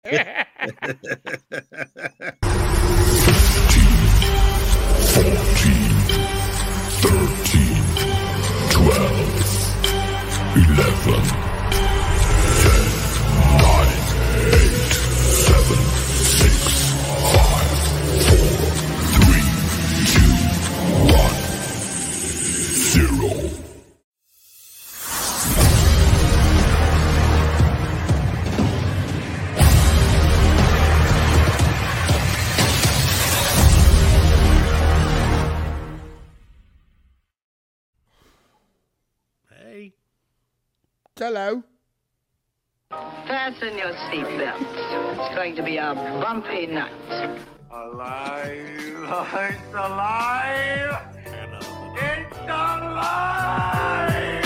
Hello. Fasten your seatbelts. It's going to be a bumpy night. Alive! It's alive! It's alive!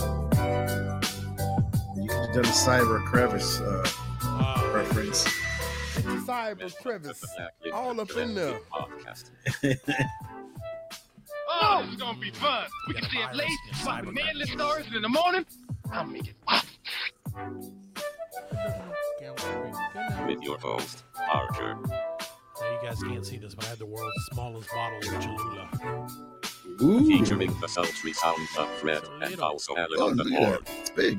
You could have done a Cyber Crevice reference. Cyber Crevice. All up in there. Oh, this is gonna be fun. We can stay up late, watch manly stories, and in the morning, I'll make it pop. With your host, Archer. Now you guys can't see this, but I had the world's smallest bottle of Cholula. Ooh. Featuring the sultry sounds of Fred and also Alan on the board. It's big.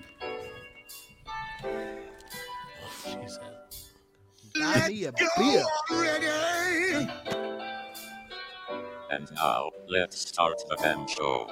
She said. Buy me a beer. And now, let's start the damn show.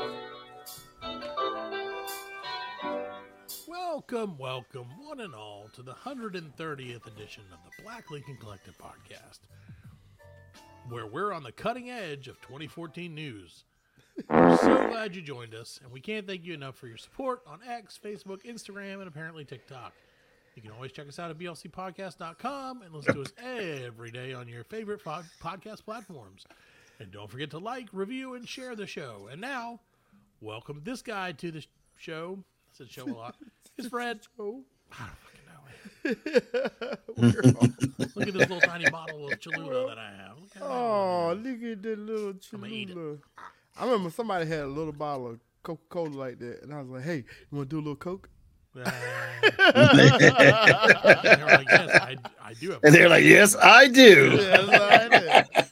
Welcome, one and all, to the 130th edition of the Black Lincoln Collective podcast, where we're on the cutting edge of 2014 news. We're so glad you joined us, and we can't thank you enough for your support on X, Facebook, Instagram, and apparently TikTok. You can always check us out at blcpodcast.com and listen to us every day on your favorite podcast platforms. And don't forget to like, review, and share the show. And now, welcome this guy to the show. I said show a lot. It's Fred. I don't fucking know. Look at this little tiny bottle of Cholula that I have. Look at that little Cholula. I remember somebody had a little bottle of Coca-Cola like that, and I was like, hey, you want to do a little Coke? They were like, yes, I do have. And they're like, yes, I do. Yes, I do.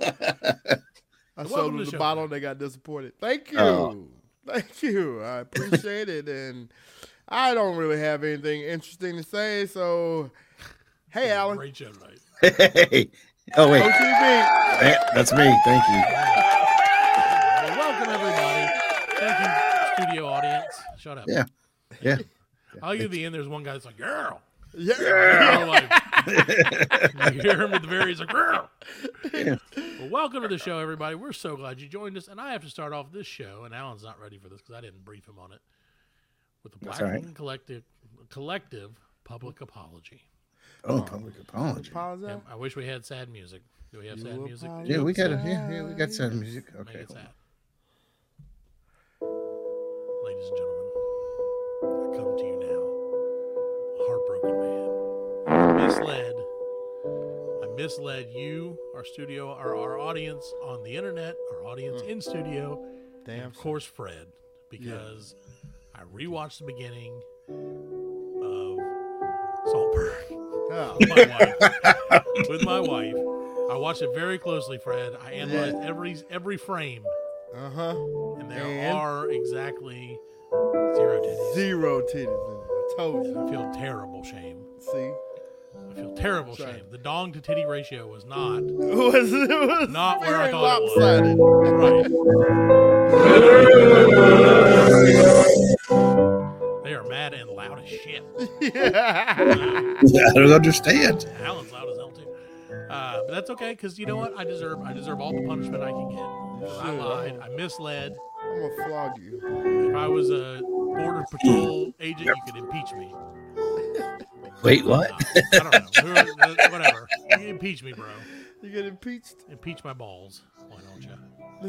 I showed them the bottle, and they got disappointed. Thank you. Oh. Thank you. I appreciate it, and I don't really have anything interesting to say, so hey, Alan. Great show tonight. Hey. Oh, wait. OTV. That's me. Thank you. Well, welcome, everybody. Thank you, studio audience. Shut up. Yeah. I'll get to the end. There's one guy that's like, girl. Yeah. Like, you hear him at the very, he's like, girl. Yeah. Well, welcome to the show, everybody. We're so glad you joined us. And I have to start off this show, and Alan's not ready for this because I didn't brief him on it, with the Black Lincoln Collective public apology. Oh, public apology. Apologize? I wish we had sad music. Do we have sad music? Yeah, we got we got sad music. Make Okay. it sad. Ladies and gentlemen, I come to you now, a heartbroken man. I misled you, our audience on the internet, our audience in studio, and of course Fred, because I rewatched the beginning of Saltburn with my wife. I watched it very closely, Fred. I analyzed every frame. And there are exactly 0 titties. 0 titties. I told you. I feel terrible shame. See? I feel terrible shame. The dong to titty ratio was not It was not where I very thought lopsided. it was. Right. They are mad and loud as shit. Yeah. I don't understand. Alan's loud as hell too. But that's okay, because you know what? I deserve all the punishment I can get. I lied. I misled. I'm going to flog you. If I was a Border Patrol agent, you could impeach me. Wait, what? I don't know. Whatever. You can impeach me, bro. You get impeached? Impeach my balls. Why don't you?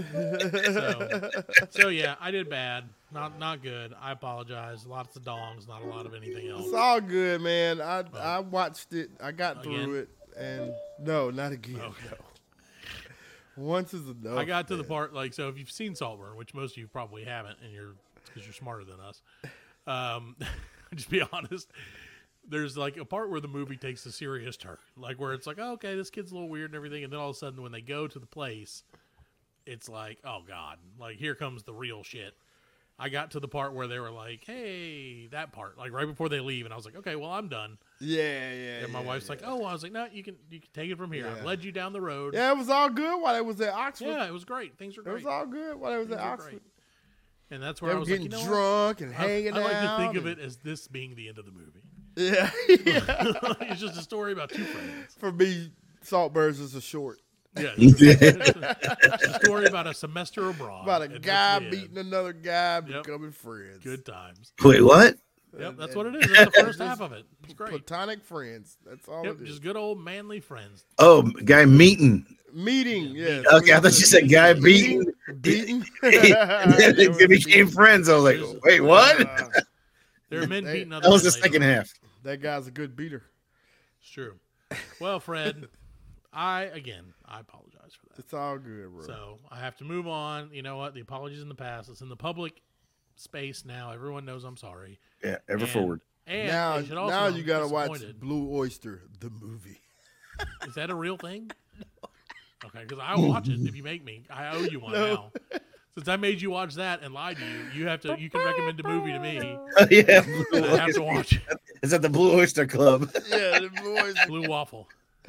So yeah, I did bad. Not good. I apologize. Lots of dongs, not a lot of anything else. It's all good, man. I watched it. I got through it. And no, not again. Okay. No. Once is enough. I got to the part, like, so if you've seen Saltburn, which most of you probably haven't, and because you're smarter than us, just be honest. there's like a part where the movie takes a serious turn, like where it's like, oh, okay, this kid's a little weird and everything, and then all of a sudden when they go to the place, it's like, oh god, like here comes the real shit. I got to the part where they were like, hey, that part, like right before they leave, and I was like, okay, well, I'm done. Yeah. And my wife's like, oh, I was like, no, you can take it from here. I've led you down the road. Yeah, it was all good while it was at Oxford. Yeah, it was great. Things were It great. was all good while it was Things at were Oxford. great. And that's where They I were was like, getting you know drunk and what? hanging I like out. to think of it as this being the end of the movie. Yeah. It's just a story about two friends. For me, Saltburns is a short. Yeah, it's a story about a semester abroad. About a and guy that's the end. meeting another guy, becoming friends. Good times. Wait, what? Yep, that's what it is. That's the first half of it. It's great. Platonic friends. That's all Yep, it is. just good old manly friends. Oh, guy meeting. Meeting, yeah. Okay, I thought you said guy beating. Beating. They became friends. I was like, wait, what? There are men beating other That was men the second later. half. That guy's a good beater. It's true. Well, Fred, I apologize for that. It's all good, bro. So I have to move on. You know what? The apologies in the past. It's in the public space now. Everyone knows I'm sorry. Yeah, ever And- forward. And now, they should also now know you I'm gotta watch disappointed. Blue Oyster, the movie. Is that a real thing? Okay, because I'll watch it if you make me. I owe you one now. Since I made you watch that and lied to you, you can recommend a movie to me. Oh, yeah. And I have to watch it. It's at the Blue Oyster Club. Yeah, the Blue Oyster. Blue Waffle.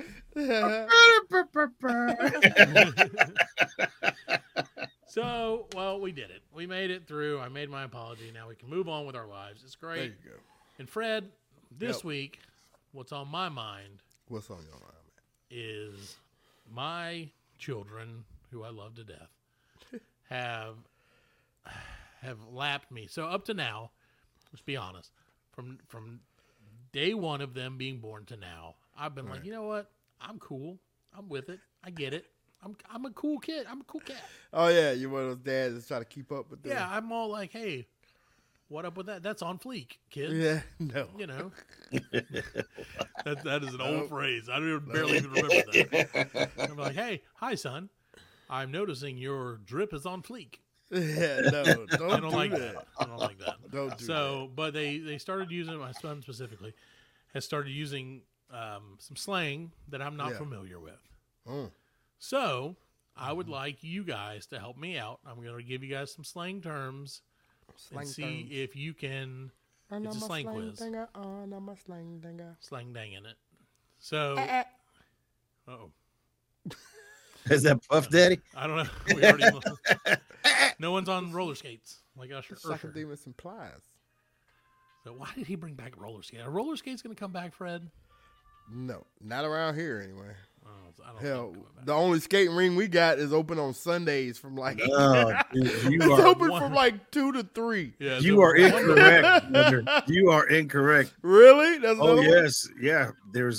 So, well, we did it. We made it through. I made my apology. Now we can move on with our lives. It's There great. you go. And Fred, this Yep. week, what's on my mind What's on your mind, is my children, who I love to death, have lapped me. So up to now, let's be honest, from day one of them being born to now, I've been like, you know what? I'm cool. I'm with it. I get it. I'm a cool kid. I'm a cool cat. Oh yeah, you're one of those dads that's trying to keep up with them. Yeah, I'm all like, hey, what up with that? That's on fleek, kid. Yeah, no. You know, that is an old phrase. I don't barely even remember that. I'm like, hey, hi, son. I'm noticing your drip is on fleek. Yeah, no. Don't, I don't do like that. that. I don't like that. Don't do So, but they started using, my son specifically has started using some slang that I'm not Yeah. familiar with. Mm. So I would like you guys to help me out. I'm going to give you guys some slang terms Slang and see terms. if you can. I know It's a my slang quiz. Dinger. I know my slang dinger. Slang dang in it. So, oh, Is that Puff Daddy? I don't know. We already, no one's on roller skates like Usher. Sucker Demons implies. So why did he bring back roller skates? Are roller skates going to come back, Fred? No, not around here anyway. Oh, I don't Hell, think coming back. the only skating ring we got is open on Sundays from like Oh, dude, you it's are open one- from like 2 to 3. Yeah, you the are one- incorrect. brother. You are incorrect. Really? That's Oh another one? yes, yeah. There's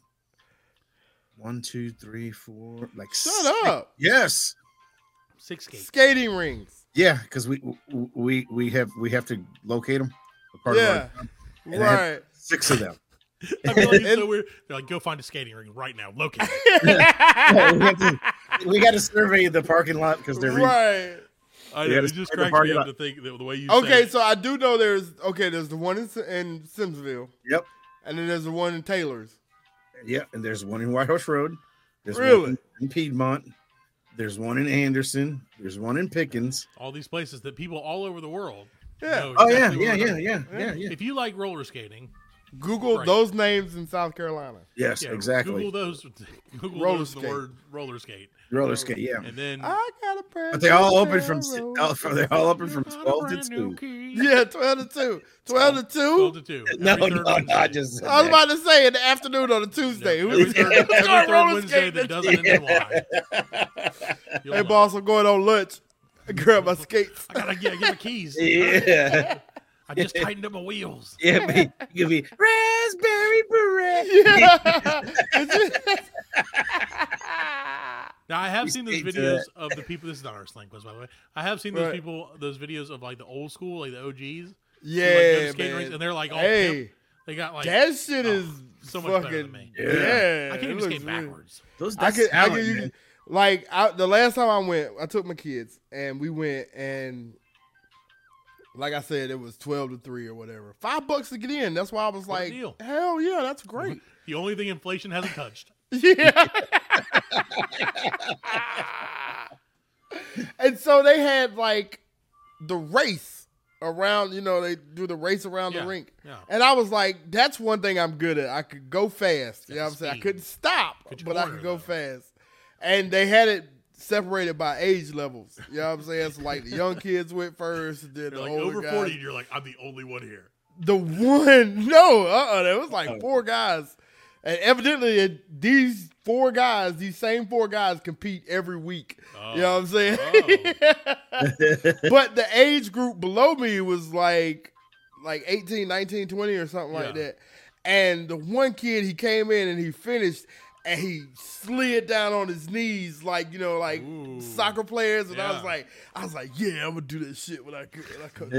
1, 2, 3, 4, like Shut up. Yes, 6 skates. Skating rings. yeah, because we have to locate them. Yeah. And I have Right. 6 of them. I feel like it's so weird. They're like, go find a skating ring right now. Locate it. We got to survey the parking lot because they're Right. I You know, gotta it just spread the cracks me parking up lot. to think that the way you Okay, said so I do know there's the one in Simsville, Yep. and then there's the one in Taylor's. Yeah, and there's one in White Horse Road. There's Really? one in Piedmont. There's one in Anderson. There's one in Pickens. all these places that people all over the world. Yeah. know Oh exactly yeah, where yeah, they're yeah, going. yeah, yeah, yeah. If you like roller skating, Google Right. those names in South Carolina. Yes, yeah, exactly. Google those. Google Roller those, the skate. word roller skate, Roller skate, yeah. and then I got a pair. But they all of open from railroad. they're all open from Got a 12 to brand new 2. key. Yeah, 12 to 2. 12 to 12 2? to 2. No, Every no, third no, Wednesday. I just said I was that. about to say in the afternoon on a Tuesday. No, Who every third, Let's every go third roller Wednesday skating. that doesn't end in Y. You'll Hey, know. boss, I'm going on lunch. I grab my skates. I gotta get my keys. Yeah. I just tightened up my wheels. Yeah, me. You could be raspberry beret. Now I have We seen those skate to videos that. of the people. This is not our slang quiz, by the way. I have seen those Right. people, those videos of like the old school, like the OGs. who, like, go Yeah, to skating rinks, man. and they're like all Hey, pimp. They got like that shit oh, is so much better fucking. than me. Yeah, Yeah. I can't it even looks skate really- backwards. I can. You, like the last time I went, I took my kids and we went and like I said, it was 12-3 or whatever. $5 to get in. That's why I was What a like, deal. hell yeah, that's great. The only thing inflation hasn't touched. Yeah. And so they had like the race around, they do the race around the rink. Yeah. And I was like, that's one thing I'm good at. I could go fast. You know what I'm saying? I speed. couldn't stop, Could you but I corner, could go though? fast. And they had it separated by age levels. You know what I'm saying? So like the young kids went first, then You're the like older over guys. 40, and you're like, I'm the only one here. There was like 4 guys. And evidently these same 4 guys compete every week. You know what I'm saying? But the age group below me was like 18, 19, 20 or something like Yeah. that. And the one kid, he came in and he finished and he slid down on his knees like Ooh. soccer players. And Yeah. I was like, yeah, I'm gonna do that shit when I come.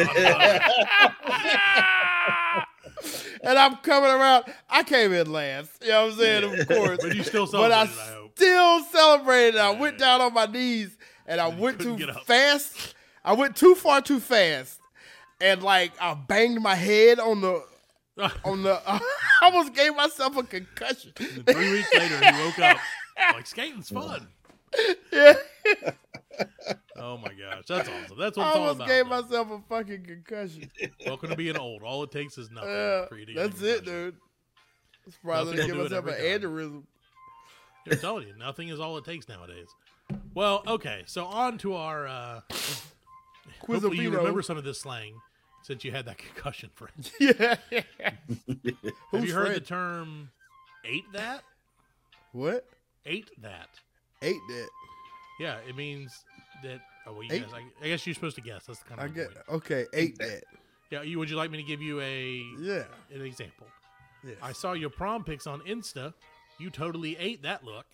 And I'm coming around. I came in last. You know what I'm saying? Of course. But you still But I celebrated, I hope. still celebrated. I went Yeah. down on my knees and I And you went couldn't too get up. fast. I went too far too fast. And like I banged my head on the I almost gave myself a concussion. And 3 weeks later, he woke up like, skating's fun. Yeah. Oh my gosh, that's awesome. That's what I it's all almost about. gave though. myself a fucking concussion. Welcome to being old. All it takes is nothing for you to get That's a it, concussion. dude. I'm surprised I Nothing didn't give will do it myself an every aneurysm. I'm telling you, nothing is all it takes nowadays. Well, okay, so on to our. Hopefully, you Quizabino. remember some of this slang since you had that concussion, friend. Yeah. Have Who's you heard the Fred? term "ate that"? What? Ate that. Ate that. Yeah, it means that. Oh, well, you Ate? guess. I guess you're supposed to guess. That's kind of. I the get point. okay. Ate that. Yeah, would you like me to give you Yeah. an example? Yes. I saw your prom pics on Insta. You totally ate that look.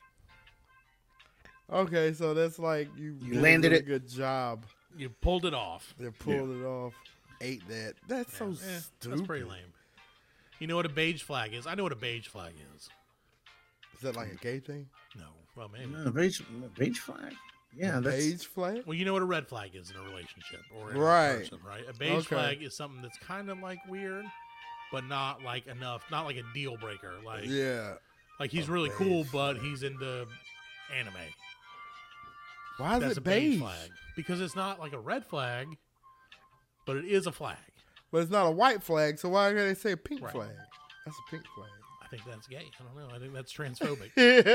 Okay, so that's like you did a landed really it. Good job. You pulled it off. They pulled it off. Ate that. That's so Eh, stupid. that's pretty lame. You know what a beige flag is? I know what a beige flag is. Is that like a gay thing? No, well, maybe. No, beige flag. Yeah, that's Beige flag? Well, you know what a red flag is in a relationship or in Right. a person, right? A beige Okay. flag is something that's kind of like weird, but not like enough, not like a deal breaker. Like, Yeah. like he's A really beige cool, but he's into anime. Why is That's it a beige beige? flag because it's not like a red flag, but it is a flag. But it's not a white flag, so why gotta they say a pink Right. flag? That's a pink flag. I think that's gay. I don't know. I think that's transphobic.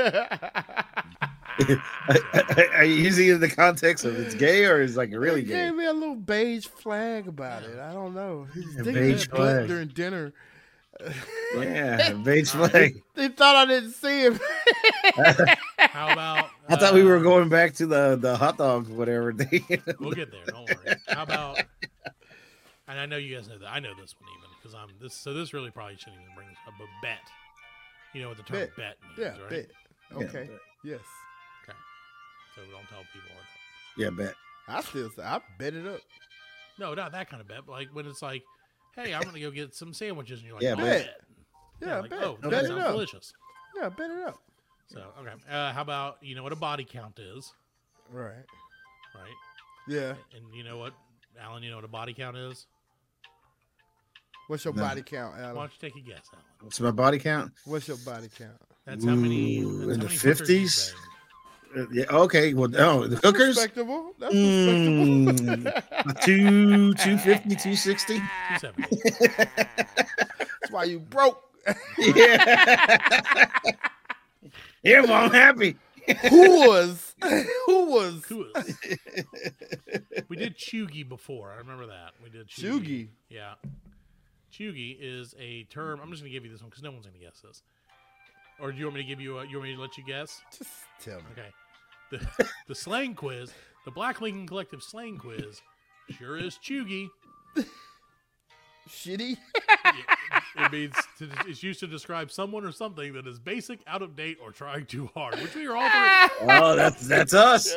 Are you using it in the context of it's gay or is like really He gay? gave me a little beige flag about it. I don't know. He was Yeah, thinking beige it butt flag. during dinner. Yeah, beige flag. They thought I didn't see him. How about? I thought we were going back to the hot dog whatever thing. We'll get there. Don't worry. How about? And I know you guys know that. I know this one even because I'm this. So this really probably shouldn't even bring up a bet. You know what the term Bet. bet means, Yeah, right? bet. Okay. bet. Yes. Okay. So don't tell people. Yeah, bet. I still say I bet it up. No, not that kind of bet. But like when it's like, hey, I'm gonna go get some sandwiches, and you're like, Yeah, oh, bet. Yeah, like, bet. oh, Bet that it sounds up. delicious. Yeah, bet it up. So okay. How about you know what a body count is, Right. right? Yeah. And you know what, Alan? You know what a body count is? What's your No. body count, Why Alan? don't you take a guess, Alan? What's my body count? What's your body count? That's how many. Ooh, That's in how the many hookers you've 50s? banged. Yeah. Okay. Well, no, the hookers. Respectable. That's respectable. 250, 260. 270. That's why you broke. Yeah. Yeah, well, I'm happy. Who was? Cool. We did chuggy before. I remember that. We did Chuggy? Yeah. Chuggy is a term. I'm just going to give you this one because no one's going to guess this. Or do you want me to give you? You want me to let you guess? Just tell me. Okay. The slang quiz, the Black Lincoln Collective slang quiz, sure is chuggy. Shitty. It means it's used to describe someone or something that is basic, out of date, or trying too hard, which we are all three. Oh, that's us.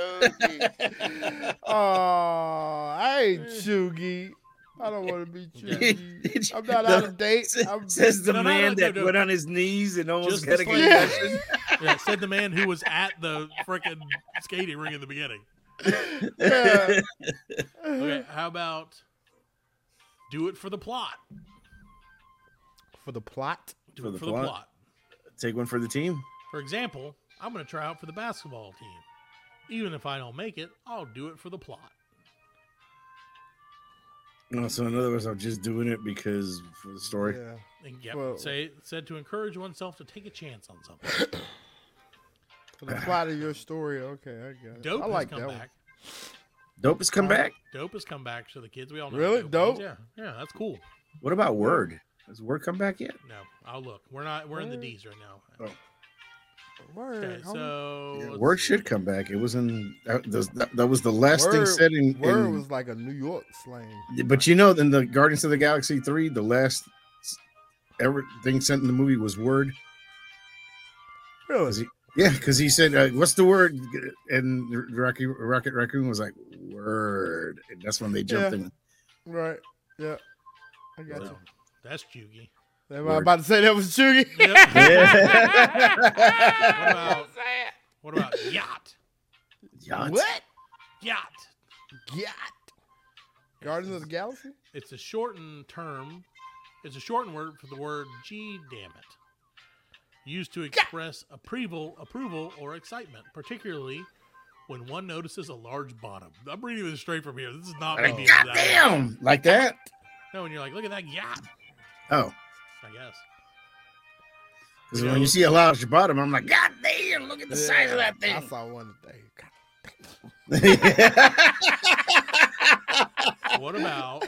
Oh, I ain't chuggy. I don't want to be chuggy. I'm not out of date. I'm Says the No, man that no. went on his knees and almost Just got a the slang. concussion. Yeah, said the man who was at the freaking skating ring in the beginning. Yeah. Okay, how about Do it for the plot. For the plot? Do For it the for the plot? plot. Take one for the team. For example, I'm going to try out for the basketball team. Even if I don't make it, I'll do it for the plot. No, so in other words, I'm just doing it because for the story. Yeah. And yep, Well- said to encourage oneself to take a chance on something. For the plot of your story. Okay, I got it. Dope I like has that come one. back. Dope has come back. Dope has come back to the kids. We all know. Really? what Dope? means. Yeah, that's cool. What about Word? Has Word come back yet? No, I'll look. We're in the D's right now. Oh. Word. Okay, homie. so Yeah, let's Word see. should come back. It was in that was the last thing Word- said in. Word was like a New York slang. But you know, in the Guardians of the Galaxy 3, the last everything sent in the movie was Word. Really? Yeah, because he said, "What's the word?" And Rocket Raccoon was like, "Word," and that's when they jumped Yeah. in. Right. Yeah. I got No, you. that's Chugi. Am I Word. about to say that was Chugi? What about yacht? Yacht. What? Yacht. Yacht. Guardians of the Galaxy? It's a shortened term. It's a shortened word for the word "gee, damn it," used to express approval, or excitement, particularly when one notices a large bottom. I'm reading this straight from here. This is not me being that. Goddamn! Like that? No, when you're like, look at that yacht. Oh, I guess. because when you see a large bottom, I'm like, "God damn! Look at the size of that I thing." saw one today. What about?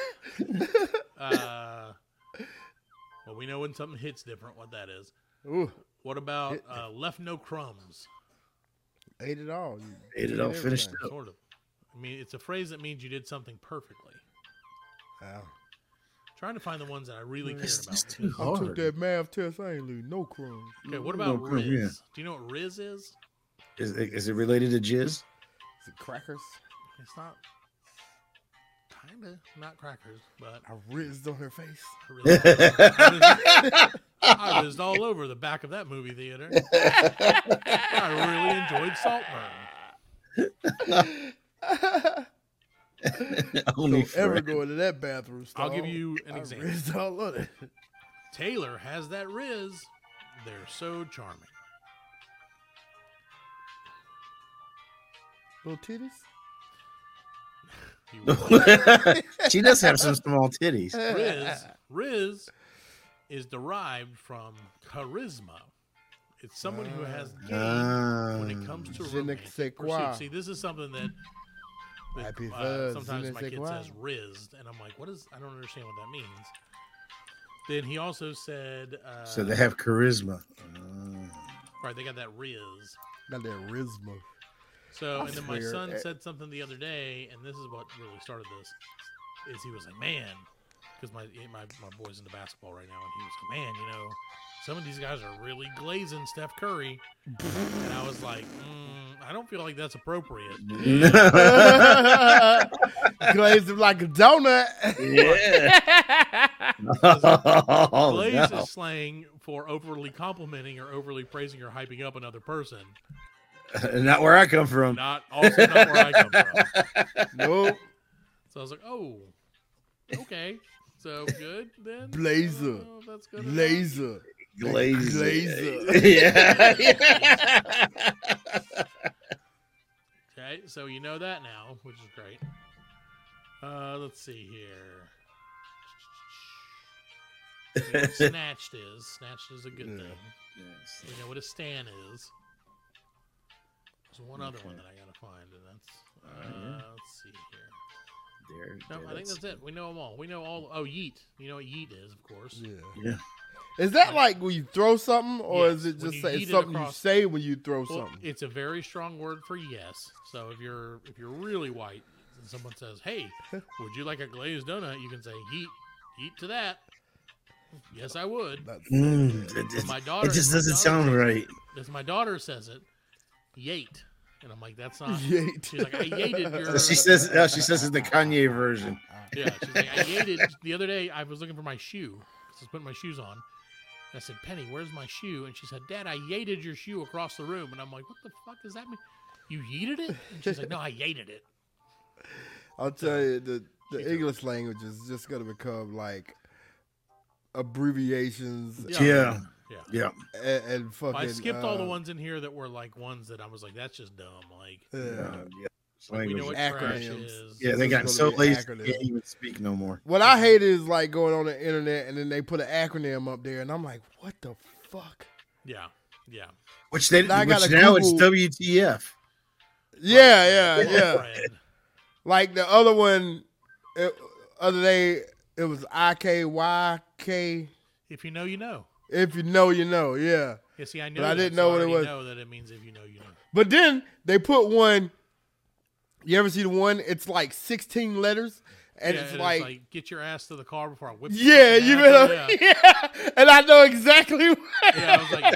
Well, we know when something hits different. What that is. Ooh, What about left no crumbs? ate it all. You Ate it all, everything. finished up. Sort of. I mean, it's a phrase that means you did something perfectly. Wow. Trying to find the ones that I really cared It's about. just too I took hard. that math test. I ain't leave no crumbs. Okay, what No about crumb, Riz? yeah. Do you know what Riz is? Is it related to jizz? Is it crackers? It's not. Kinda not crackers, but I rizzed on her face. I rizzed all over the back of that movie theater. I really enjoyed Saltburn. Only Don't ever Fred. go into that bathroom stall. I'll give you an I example. rizzed all on it. Taylor has that Riz. They're so charming. Little titties? You would. She does have some small titties. Riz is derived from charisma. It's someone who has game when it comes to Je ne romantic sais quoi. pursuit. See, this is something that Happy Fuzz, sometimes je ne my sais kid quoi. says rizzed, and I'm like, what is? I don't understand what that means. Then he also said, So they have charisma. right, they got that Riz. Got that rizma. So, and then my weird. son said something the other day, and this is what really started this, is he was like, man, because my boy's into basketball right now, and he was like, man, you know, some of these guys are really glazing Steph Curry. And I was like, I don't feel like that's appropriate. Glazed him like a donut. Yeah. Oh, Glaze no. is slang for overly complimenting or overly praising or hyping up another person. Not where I come from. Not where I come from. Nope. So I was like, oh, okay. So good then. Blazer. I don't know if that's good or not. Laser. Glazer. Yeah. Okay, so you know that now, which is great. Let's see here. You know what snatched is. Snatched is a good thing. Yes. We know what a stan is. There's one other one that I gotta find, and that's let's see here. No, I think that's it. We know them all. We know all. Oh, yeet. You know what yeet is, of course. Yeah. Yeah. Is that like when you throw something, or Yes, is it when just you say yeet it something you across- say when you throw Well, something? it's a very strong word for yes. So if you're really white and someone says, "Hey, would you like a glazed donut?" You can say, "Yeet to that." Yes, I would. My daughter. It just my doesn't daughter sound says- right. As my daughter says it, "Yate," and I'm like, "That's not." Yeet. She's like, "I yated your." She says it's the Kanye version. Yeah, she's like, "I yated." The other day, I was looking for my shoe. I was putting my shoes on. And I said, "Penny, where's my shoe?" And she said, "Dad, I yated your shoe across the room." And I'm like, "What the fuck does that mean? You yeeted it?" And she's like, "No, I yated it." I'll tell you, The English language is just gonna become like abbreviations. Yeah. And fucking. I skipped all the ones in here that were like ones that I was like, that's just dumb. Like, like we know what trash Acronyms. is. Yeah, they got It's so gonna be lazy acronyms. they can't even speak no more. What I hate is like going on the internet and then they put an acronym up there, and I'm like, what the fuck? Yeah. Which Now I gotta now it's Google- WTF. Yeah. Fred. Like the other one, other day, it was IKYK. If you know, you know. If you know, you know. Yeah. Yeah, see, I knew But I that, didn't so know what it already was. know that it means if you know, you know. But then they put one. You ever see the one? It's like 16 letters, and Yeah, it's and like, get your ass to the car before I whip yeah, fucking you ass know, out. yeah. And I know exactly. Yeah, I was like,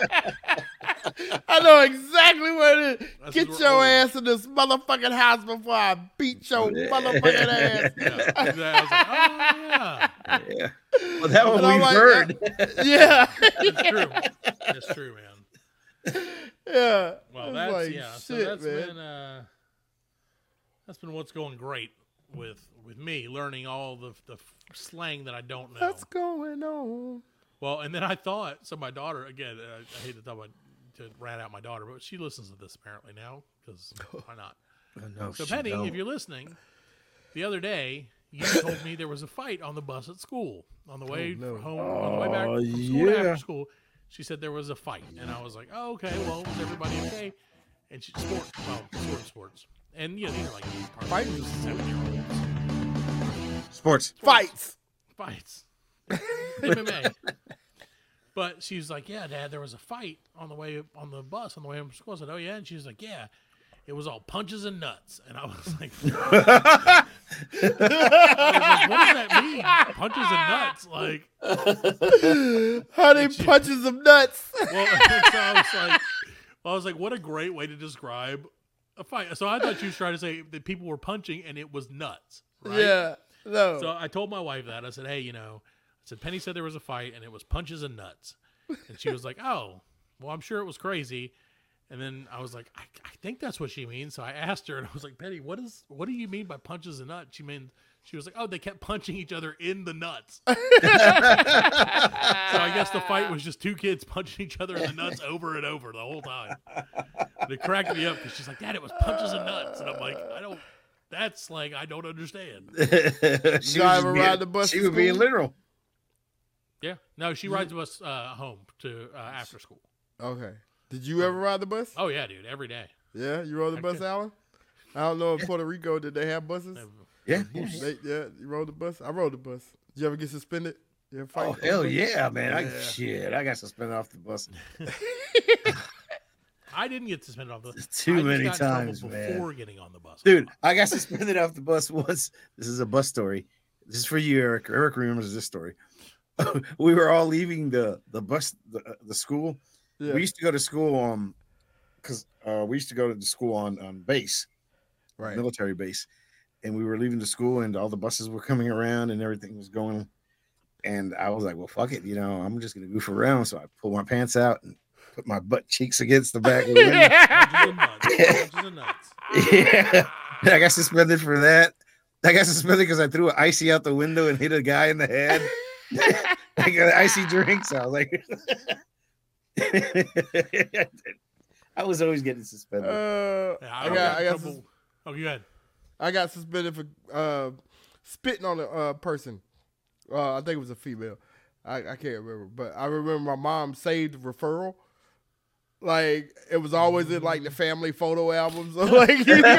nope. I know exactly what it is. That's Get what your we're old. ass in this motherfucking house before I beat your motherfucking ass. Yeah, exactly. I was like, oh, yeah. Yeah. Well, that one And I'm we've like, heard. Yeah. It's true. It's true, man. Yeah. Well, It's that's like, so shit, that's been what's going great with me learning all the slang that I don't know. What's going on? Well, and then I thought so. My daughter again. I hate to talk about to rat out my daughter, but she listens to this apparently now because why not? No, So she Penny, don't. if you're listening, the other day you told me there was a fight on the bus at school on the way no. home on the way back Oh, from school to yeah. after school. She said there was a fight, and I was like, "Oh, okay. Well, was everybody okay?" And she sports, and these are like Fights. 7-year-olds Sports. Fights. fights, MMA. But she's like, "Yeah, Dad, there was a fight on the way on the bus on the way home from school." I said, "Oh yeah," and she was like, "Yeah, it was all punches and nuts," and I was like. What does that mean? Punches and nuts, like. Honey punches some nuts. Well, so I was like, what a great way to describe a fight. So I thought you was trying to say that people were punching and it was nuts, right? Yeah. No. So I told my wife that. I said, hey, I said Penny said there was a fight and it was punches and nuts, and she was like, oh, well, I'm sure it was crazy. And then I was like, I think that's what she means. So I asked her, and I was like, Penny, what do you mean by punches and nuts? She was like, oh, they kept punching each other in the nuts. So I guess the fight was just two kids punching each other in the nuts over and over the whole time. And it cracked me up because she's like, Dad, it was punches and nuts. And I'm like, that's slang I don't understand. She Y'all was ever being- ride the bus She to was being school? literal. Yeah. No, she rides us home to after school. Okay. Did you ever ride the bus? Oh, yeah, dude, every day. Yeah, you rode the bus, Alan? I don't know in Puerto Rico, did they have buses? Yeah. Yeah, you rode the bus? I rode the bus. Did you ever get suspended? You ever fight? Oh hell yeah, man! Yeah. I got suspended off the bus I didn't get suspended off the bus. too I just many got in trouble times, man. before getting on the bus. Dude, I got suspended off the bus once. This is a bus story. This is for you, Eric. Eric remembers this story. We were all leaving the bus, the school. Yeah. We used to go to school because we used to go to the school on base, Right. military base, and we were leaving the school, and all the buses were coming around, and everything was going. And I was like, "Well, fuck it, I'm just gonna goof around." So I pulled my pants out and put my butt cheeks against the back of the window. Punches and nuts. Punches and nuts. Yeah, I got suspended for that. I got suspended because I threw an icy out the window and hit a guy in the head. I got icy drinks. I was like, I was always getting suspended. Yeah, I got trouble. Oh, you had. I got suspended for spitting on a person. I think it was a female. I can't remember, but I remember my mom saved referral. Like it was always in like the family photo albums. Or, like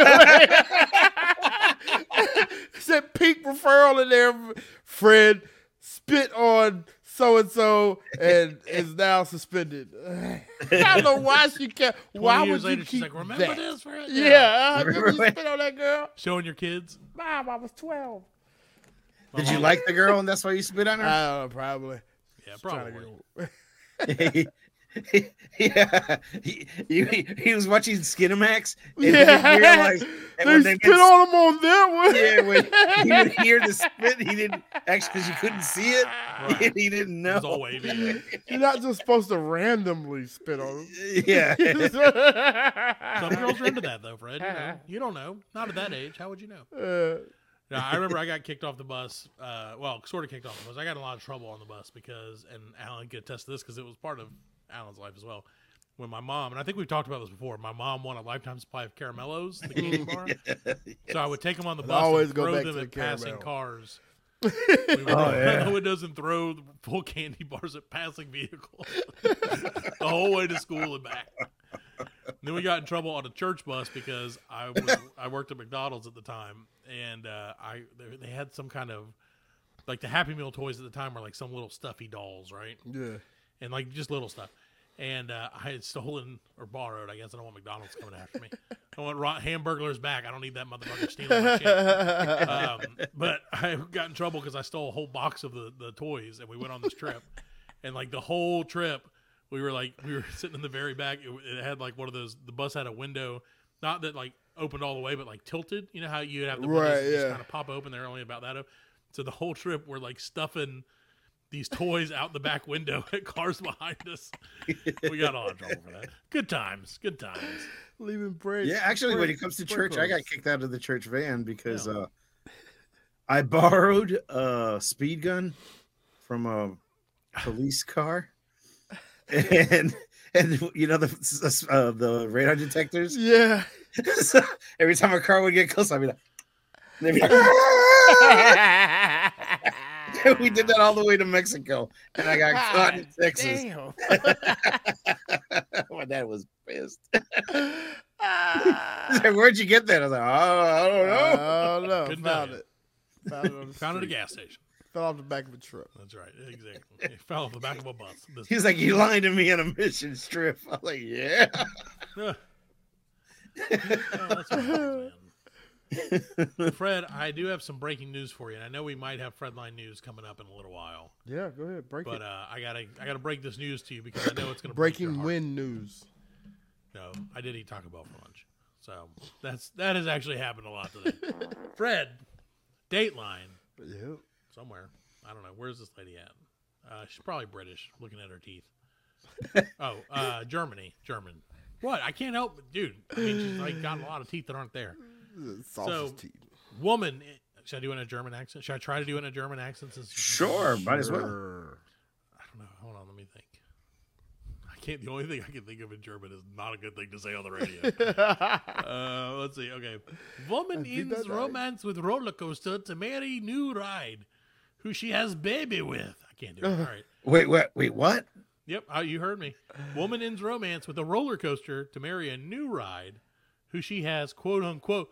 said peak referral in there. Fred spit on so and so and is now suspended. I don't know why she kept. Why 20 would years you later, keep she's like, remember that? this, Fred? Yeah, remember you Remember spit on that girl. Showing your kids. Mom, I was 12. Did you like the girl and that's why you spit on her? I don't know, probably. Yeah, Trying to probably. get over- Yeah, he was watching Skinamax and he Yeah. didn't realize that when They they spit on him on that one. yeah, when he would hear the spit, he didn't actually because you couldn't see it. Right. He didn't It know. was all wavy. You're not just supposed to randomly spit on him. Yeah, Some girls are into that, though, Fred. You don't know. Not at that age. How would you know? No, I remember I got kicked off the bus. Well, sort of kicked off the bus. I got in a lot of trouble on the bus because, and Alan could attest to this because it was part of Alan's life as well. When my mom, and I think we've talked about this before, my mom won a lifetime supply of caramellos, the candy bar. So I would take them on the bus always and go throw back them to at the passing caramel. cars. We would open the windows and throw the full candy bars at passing vehicles the whole way to school and back. And then we got in trouble on a church bus because I worked at McDonald's at the time, and they had some kind of like the Happy Meal toys at the time were like some little stuffy dolls, right? Yeah. And like just little stuff. And I had stolen or borrowed. I guess I don't want McDonald's coming after me. I want Hamburglers back. I don't need that motherfucker stealing my shit. But I got in trouble because I stole a whole box of the toys, and we went on this trip. And like the whole trip, we were sitting in the very back. It had like one of those. The bus had a window, not that like opened all the way, but like tilted. You know how you have the windows just kind of pop open. They're only about that open. So the whole trip, we're like stuffing these toys out the back window at cars behind us. We got all in trouble for that. Good times. Good times. Leaving bread. Yeah, actually, when it comes to church, I got kicked out of the church van because I borrowed a speed gun from a police car, and you know the radar detectors. Yeah. So every time a car would get close, I'd be like, we did that all the way to Mexico, and I got caught in Texas. Damn. My dad was pissed. He's like, where'd you get that? I was like, I don't know. I don't know. Couldn't Found tell it. Found it on the Found it at a street. gas station. Fell off the back of a truck. That's right. Exactly. It fell off the back of a bus. He's like, you lying to me on a mission trip. I was like, yeah. Oh, that's what happens, man. Fred, I do have some breaking news for you, and I know we might have Fredline news coming up in a little while. Yeah, go ahead. Break But it. I gotta break this news to you because I know it's gonna Breaking wind news. No, I did eat Taco Bell for lunch, so that has actually happened a lot today. Fred, Dateline, Yep. somewhere. I don't know. Where's this lady at? She's probably British, looking at her teeth. German. What? I can't help, dude. I mean, she's like got a lot of teeth that aren't there. Sausage teeth. Woman, should I do it in a German accent? Should I try to do it in a German accent? Sure, might as well. I don't know. Hold on, let me think. I can't. The only thing I can think of in German is not a good thing to say on the radio. Let's see. Okay, woman ends romance with roller coaster to marry new ride, who she has baby with. I can't do it. All right. Wait, what? Yep, you heard me. Woman ends romance with a roller coaster to marry a new ride, who she has quote unquote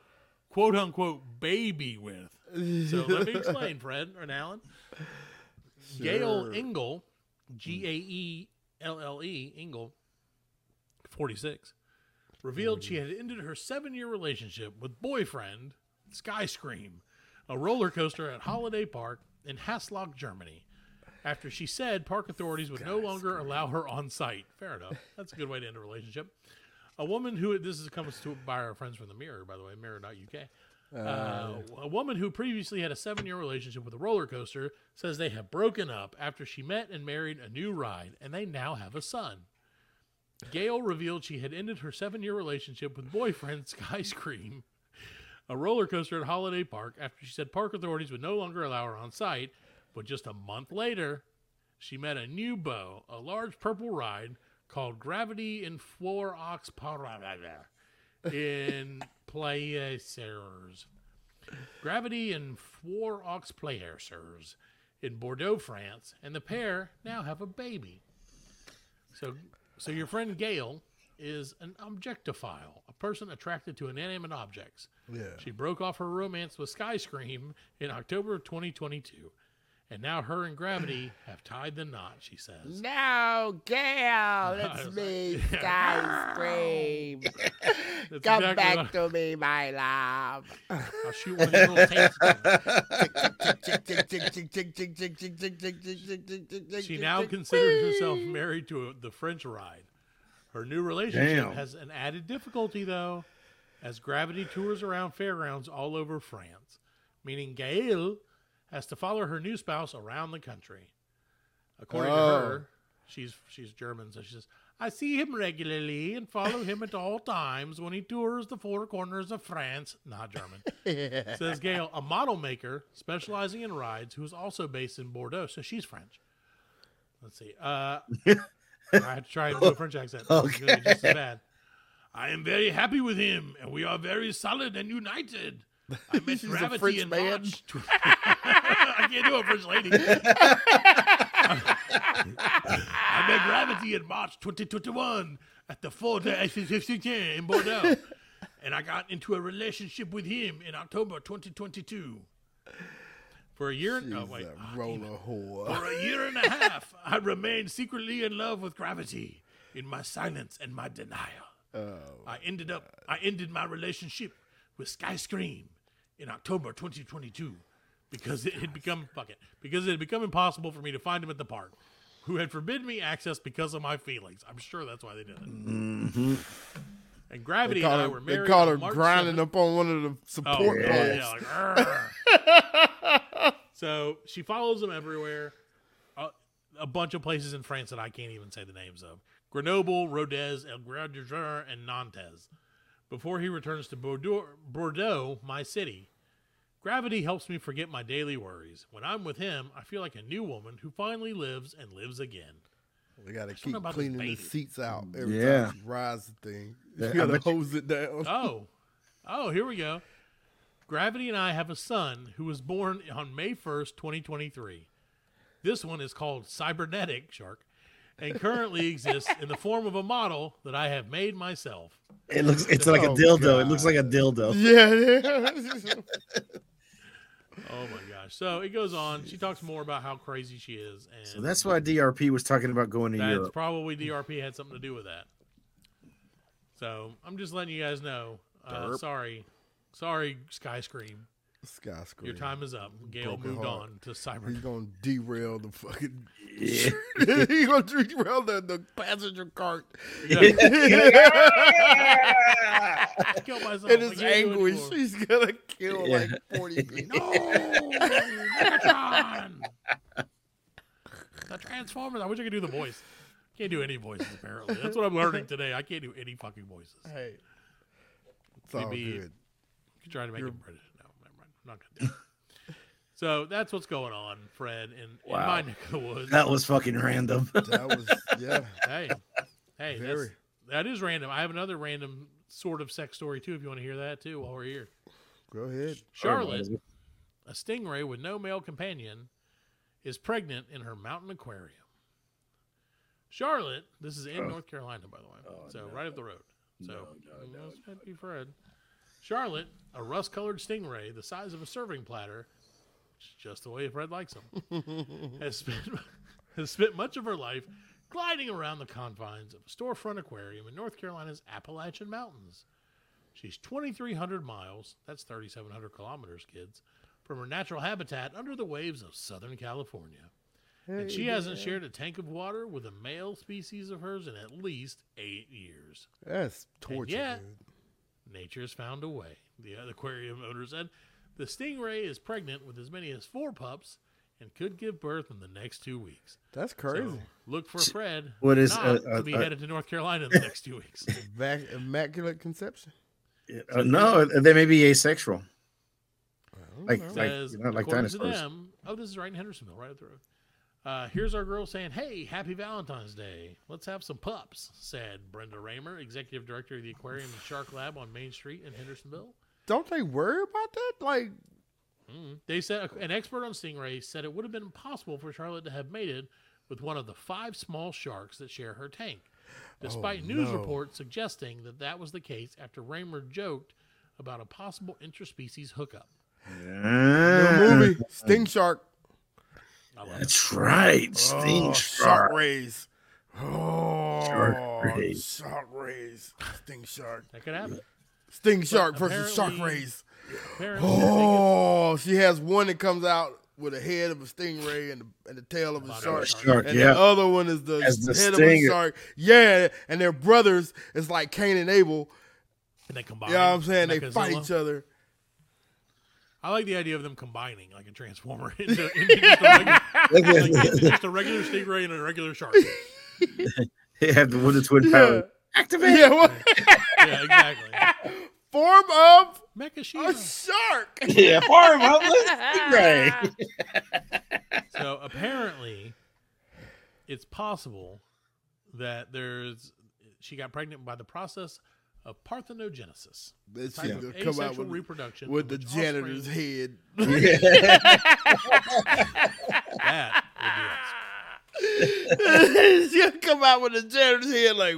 baby with. So let me explain, Fred and Alan. Sure. Gail Engel, Gaelle, Engel, 46, revealed she had ended her 7-year relationship with boyfriend Skyscream, a roller coaster at Holiday Park in Hasloch, Germany, after she said park authorities would no longer allow her on site. Fair enough. That's a good way to end a relationship. A woman who, this comes to by our friends from the Mirror, by the way, Mirror.uk. A woman who previously had a 7-year relationship with a roller coaster says they have broken up after she met and married a new ride, and they now have a son. Gail revealed she had ended her 7-year relationship with boyfriend Skyscream, a roller coaster at Holiday Park, after she said park authorities would no longer allow her on site. But just a month later, she met a new beau, a large purple ride called Gravity in Four Ox Parada in Players. Gravity in Four Ox Players in Bordeaux, France, and the pair now have a baby. So your friend Gail is an objectophile, a person attracted to inanimate objects. Yeah. She broke off her romance with Skyscream in October of 2022. And now her and Gravity have tied the knot, she says. No, Gail, it's me, Skyscream. Come back to me, my love. I'll shoot one of your little tapes. She now considers herself married to the French ride. Her new relationship has an added difficulty, though, as Gravity tours around fairgrounds all over France, meaning Gail has to follow her new spouse around the country. According to her, She's German, so she says, I see him regularly and follow him at all times when he tours the four corners of France. Not German. Says Gail, a model maker specializing in rides who is also based in Bordeaux. So she's French. Let's see. I have to try and do a French accent. It's Okay. gonna be just as bad. I am very happy with him, and we are very solid and united. I met She's a Gravity French in man. March. I can't do a French lady. I met Gravity in March 2021 at the Fort in Bordeaux, and I got into a relationship with him in October 2022. For a year, She's oh wait, a roller whore. for a year and a half, I remained secretly in love with Gravity in my silence and my denial. I ended my relationship with Skyscream in October 2022 because it had become impossible for me to find him at the park, who had forbidden me access because of my feelings. I'm sure that's why they did it. Mm-hmm. And Gravity and I were They married. caught on her March grinding 7th. up on one of the support poles. Yeah, like, so she follows him everywhere. A bunch of places in France that I can't even say the names of. Grenoble, Rodez, El Gradeur, and Nantes. Before he returns to Bordeaux, my city. Gravity helps me forget my daily worries. When I'm with him, I feel like a new woman who finally lives and lives again. We got to don't keep know about this cleaning the baby. seats out every Yeah. time she rides the thing. Yeah, You got I to bet you- hose it down. Oh, here we go. Gravity and I have a son who was born on May 1st, 2023. This one is called Cybernetic Shark and currently exists in the form of a model that I have made myself. It's like a Oh, dildo. God. It looks like a dildo. Yeah. Oh my gosh. So it goes on. She talks more about how crazy she is. And So that's why DRP was talking about going to that's Europe. probably DRP had something to do with that. So I'm just letting you guys know. Sorry, Skyscream. Skyscraper. Your time is up. Gail Broken moved heart. on to He's Cyber. gonna derail the fucking. Yeah. He's gonna derail the passenger cart. Kill myself. In I his can't do it anguish, anymore. he's gonna kill Yeah. like 40 people. No, Megatron. The Transformers. I wish I could do the voice. Can't do any voices apparently. That's what I'm learning today. I can't do any fucking voices. Hey, it's all Maybe- good. You can try to make it British. No, never mind. I'm not gonna do it. So that's what's going on, Fred, in my neck of the woods. That was fucking random. That was Hey, Very. that is random. I have another random sort of sex story too. If you want to hear that too, while we're here. Go ahead. Charlotte, a stingray with no male companion, is pregnant in her mountain aquarium. Charlotte, this is in North Carolina, by the way, so right up the road. So this might be Fred. Charlotte, a rust-colored stingray the size of a serving platter, just the way Fred likes them, has spent much of her life gliding around the confines of a storefront aquarium in North Carolina's Appalachian Mountains. She's 2,300 miles, that's 3,700 kilometers, kids, from her natural habitat under the waves of Southern California. And she hasn't shared a tank of water with a male species of hers in at least 8 years. That's torture, yet- dude. Nature's found a way, the aquarium owner said. The stingray is pregnant with as many as 4 pups and could give birth in the next 2 weeks. That's crazy. So look for Fred What is, not to be headed to North Carolina in the next 2 weeks. Immaculate conception. No, they may be asexual. Like Says, like according to dinosaurs. them, this is right in Hendersonville, right up the road. Here's our girl saying, "Hey, happy Valentine's Day. Let's have some pups," said Brenda Raymer, executive director of the Aquarium and Shark Lab on Main Street in Hendersonville. Don't they worry about that? Like, They said an expert on stingrays said it would have been impossible for Charlotte to have mated with one of the 5 small sharks that share her tank, despite news reports suggesting that was the case after Raymer joked about a possible interspecies hookup. the movie Sting Shark. I love it. That's right. Sting Shark Shark. Rays. Oh, Shark Rays. Shark Rays. Sting Shark. That could happen. Sting Shark versus Shark apparently- Rays. Apparently, Oh, she has one that comes out with the head of a stingray and the tail of a shark. Shark, And yeah. the other one is the As the head of a stinger. shark. Yeah, and their brothers is like Cain and Abel. and they combine. You know what I'm saying? They Mechagodzilla. fight each other. I like the idea of them combining like a transformer into just a regular stingray and a regular shark. They have the Wonder Twin power. Activate. Yeah, what? Yeah, exactly. Form of Mecha a She-Ra. shark. Yeah, farm of the Stingray. So apparently, it's possible that she got pregnant by the process of parthenogenesis, That type shit of gonna come out asexual with, reproduction with the in which janitor's offspring- head. That would be awesome. She'll come out with the janitor's head like,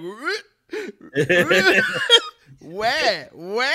where?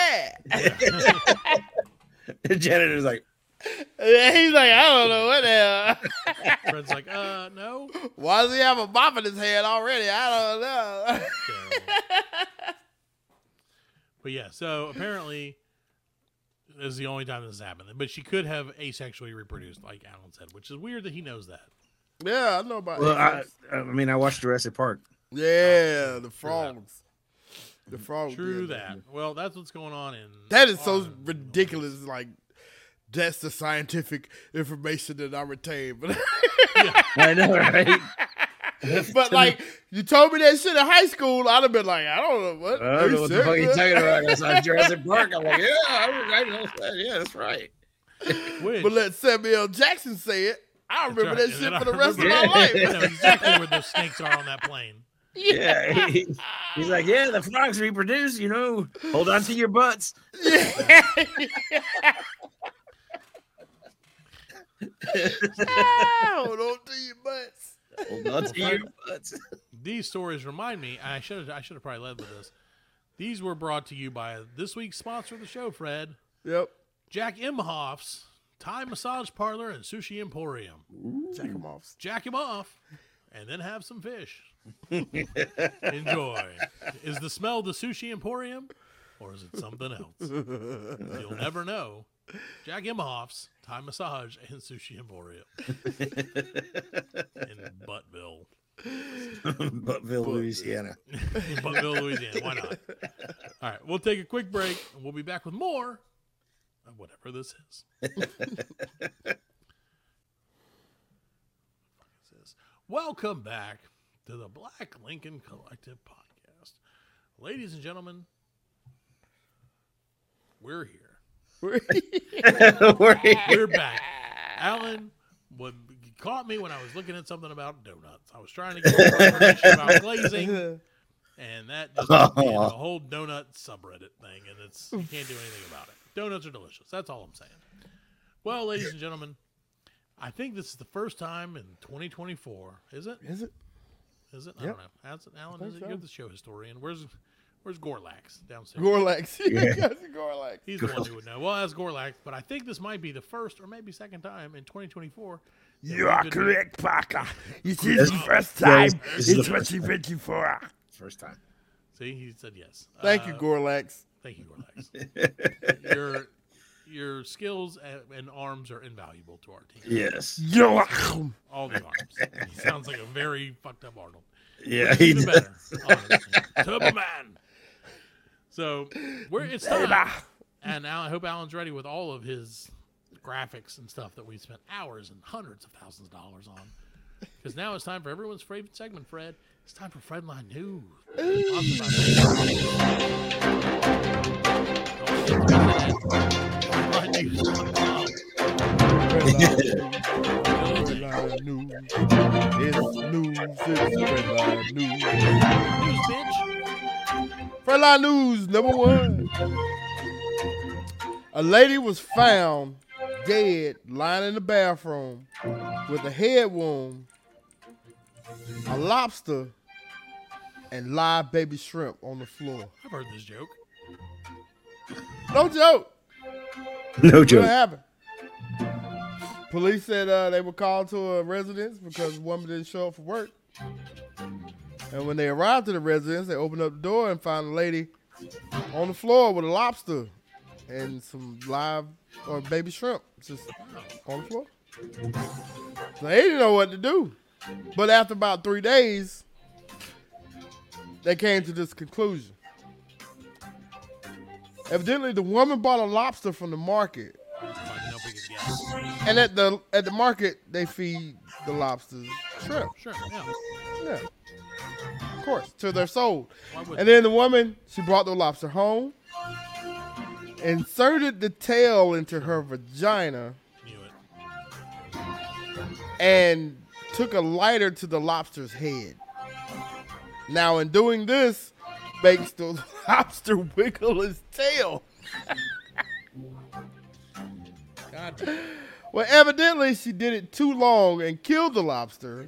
The janitor's like, And he's like, I don't know what the hell. Fred's like, no. Why does he have a mop in his head already? I don't know. So- but yeah, so apparently this is the only time this has happened. But she could have asexually reproduced, like Alan said, which is weird that he knows that. Yeah, I know about well, it. I mean, I watched Jurassic Park. Yeah, the frogs. The frogs. True did that. Well, that's what's going on in. That is so our- ridiculous. Like, that's the scientific information that I retain. But, I know, right? but like, you told me that shit in high school, I'd have been like, I don't know what. I don't know what the fuck you talking about. I saw Jurassic Park. I'm like, yeah, I know that. Yeah, that's right. Which, But let Samuel L. Jackson say it. I remember right. that And shit then for the I rest of remember- my life. I know exactly where those snakes are on that plane. Yeah, he's like, yeah, the frogs reproduce. You know, hold on to your butts. Hold on to your butts. Hold on to your butts. These stories remind me. I should have probably led with this. These were brought to you by this week's sponsor of the show, Fred, Yep. Jack Imhoff's Thai Massage Parlor and Sushi Emporium. Jack him off. Jack him off, and then have some fish. Enjoy. Is the smell the Sushi Emporium, or is it something else? You'll never know. Jack Imhoff's Thai Massage and Sushi Emporium in Buttville. Buttville, Louisiana. Buttville, Louisiana. Why not? All right, we'll take a quick break, and we'll be back with more of whatever this is. Welcome back to the Black Lincoln Collective Podcast. Ladies and gentlemen, we're here. We're back. Alan caught me when I was looking at something about donuts. I was trying to get more information about glazing, and that just became a whole donut subreddit thing, and you can't do anything about it. Donuts are delicious. That's all I'm saying. Well, ladies and gentlemen, I think this is the first time in 2024. Is it? Is it? Is it? I Yep. don't know. How's it, Alan? I Is think it? so. You're the show historian. Where's Gorlax downstairs? Gorlax. Gorlax. He's the one who would know. Well, that's Gorlax, but I think this might be the first or maybe second time in 2024. You are correct, Parker. It is the first time in 2024. First time. See, he said yes. Thank you, Gorlax. Thank you, Gorlax. Your skills and arms are invaluable to our team. Yes. You're welcome. All the arms. He sounds like a very fucked up Arnold. Yeah, he Even does. better, honestly. Turbo Man. So it's time, and now I hope Alan's ready with all of his graphics and stuff that we spent hours and hundreds of thousands of dollars on. Because now it's time for everyone's favorite segment, Fred. It's time for Fredline News. Redline news. It's news. It's Redline news. News, bitch. Redline news number one. A lady was found dead lying in the bathroom with a head wound, a lobster, and live baby shrimp on the floor. I've heard this joke. No joke. No What joke. happened? Police said they were called to a residence because the woman didn't show up for work. And when they arrived to the residence, they opened up the door and found a lady on the floor with a lobster and some live or baby shrimp just on the floor. So they didn't know what to do. But after about 3 days, they came to this conclusion. Evidently, the woman bought a lobster from the market. Might be no biggest guess. And at the market, they feed the lobsters shrimp. Sure, yeah. Yeah. Of course, till they're sold. Why wouldn't And then the woman, she brought the lobster home, inserted the tail into her vagina, Knew it. and took a lighter to the lobster's head. Now, in doing this, makes the lobster wiggle his tail. God damn. Well, evidently, she did it too long and killed the lobster.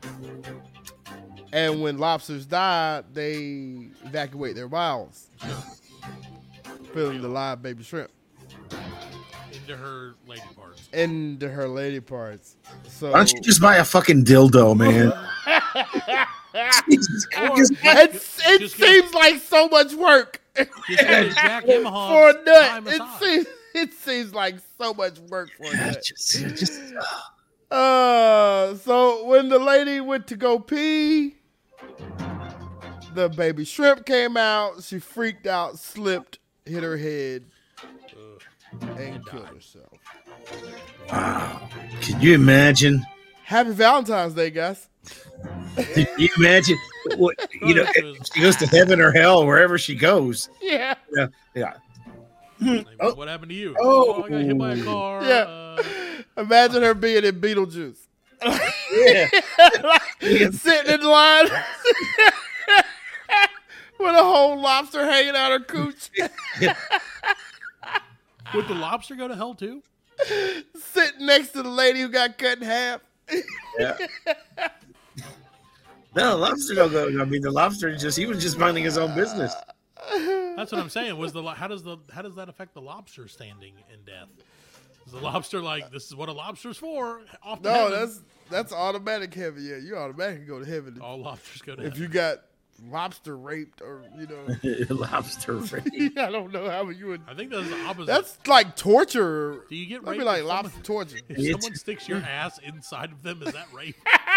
And when lobsters die, they evacuate their bowels, filling the live baby shrimp Into her lady parts. into her lady parts. So Why don't you just buy a fucking dildo, man? Jesus Christ. it Just seems like so much work Just get a Jack for Imhoff a Thai nut. massage. It seems like so much work for a nut. Just So when the lady went to go pee, the baby shrimp came out. She freaked out, slipped, hit her head, and killed herself. can you imagine? Happy Valentine's Day, guys. Can you imagine? What, if she goes to heaven or hell, wherever she goes. Yeah. Yeah. Like, Oh. what happened to you? Oh. I got hit by a car. Yeah. Imagine her being in Beetlejuice. Yeah. Sitting in line with a whole lobster hanging out her cooch. Would the lobster go to hell too? Sitting next to the lady who got cut in half. Yeah. No, lobster don't go. I mean, the lobster he was just minding his own business. That's what I'm saying. How does that affect the lobster standing in death? Is the lobster like, this is what a lobster's for? Off to No, heaven. that's automatic heaven. Yeah, you automatically go to heaven All lobsters go to if heaven. you got lobster raped or Lobster rape. I don't know how you would. I think that's the opposite. That's like torture. Do you get That'd raped be like if lobster torture. If It's- someone sticks your ass inside of them, is that rape?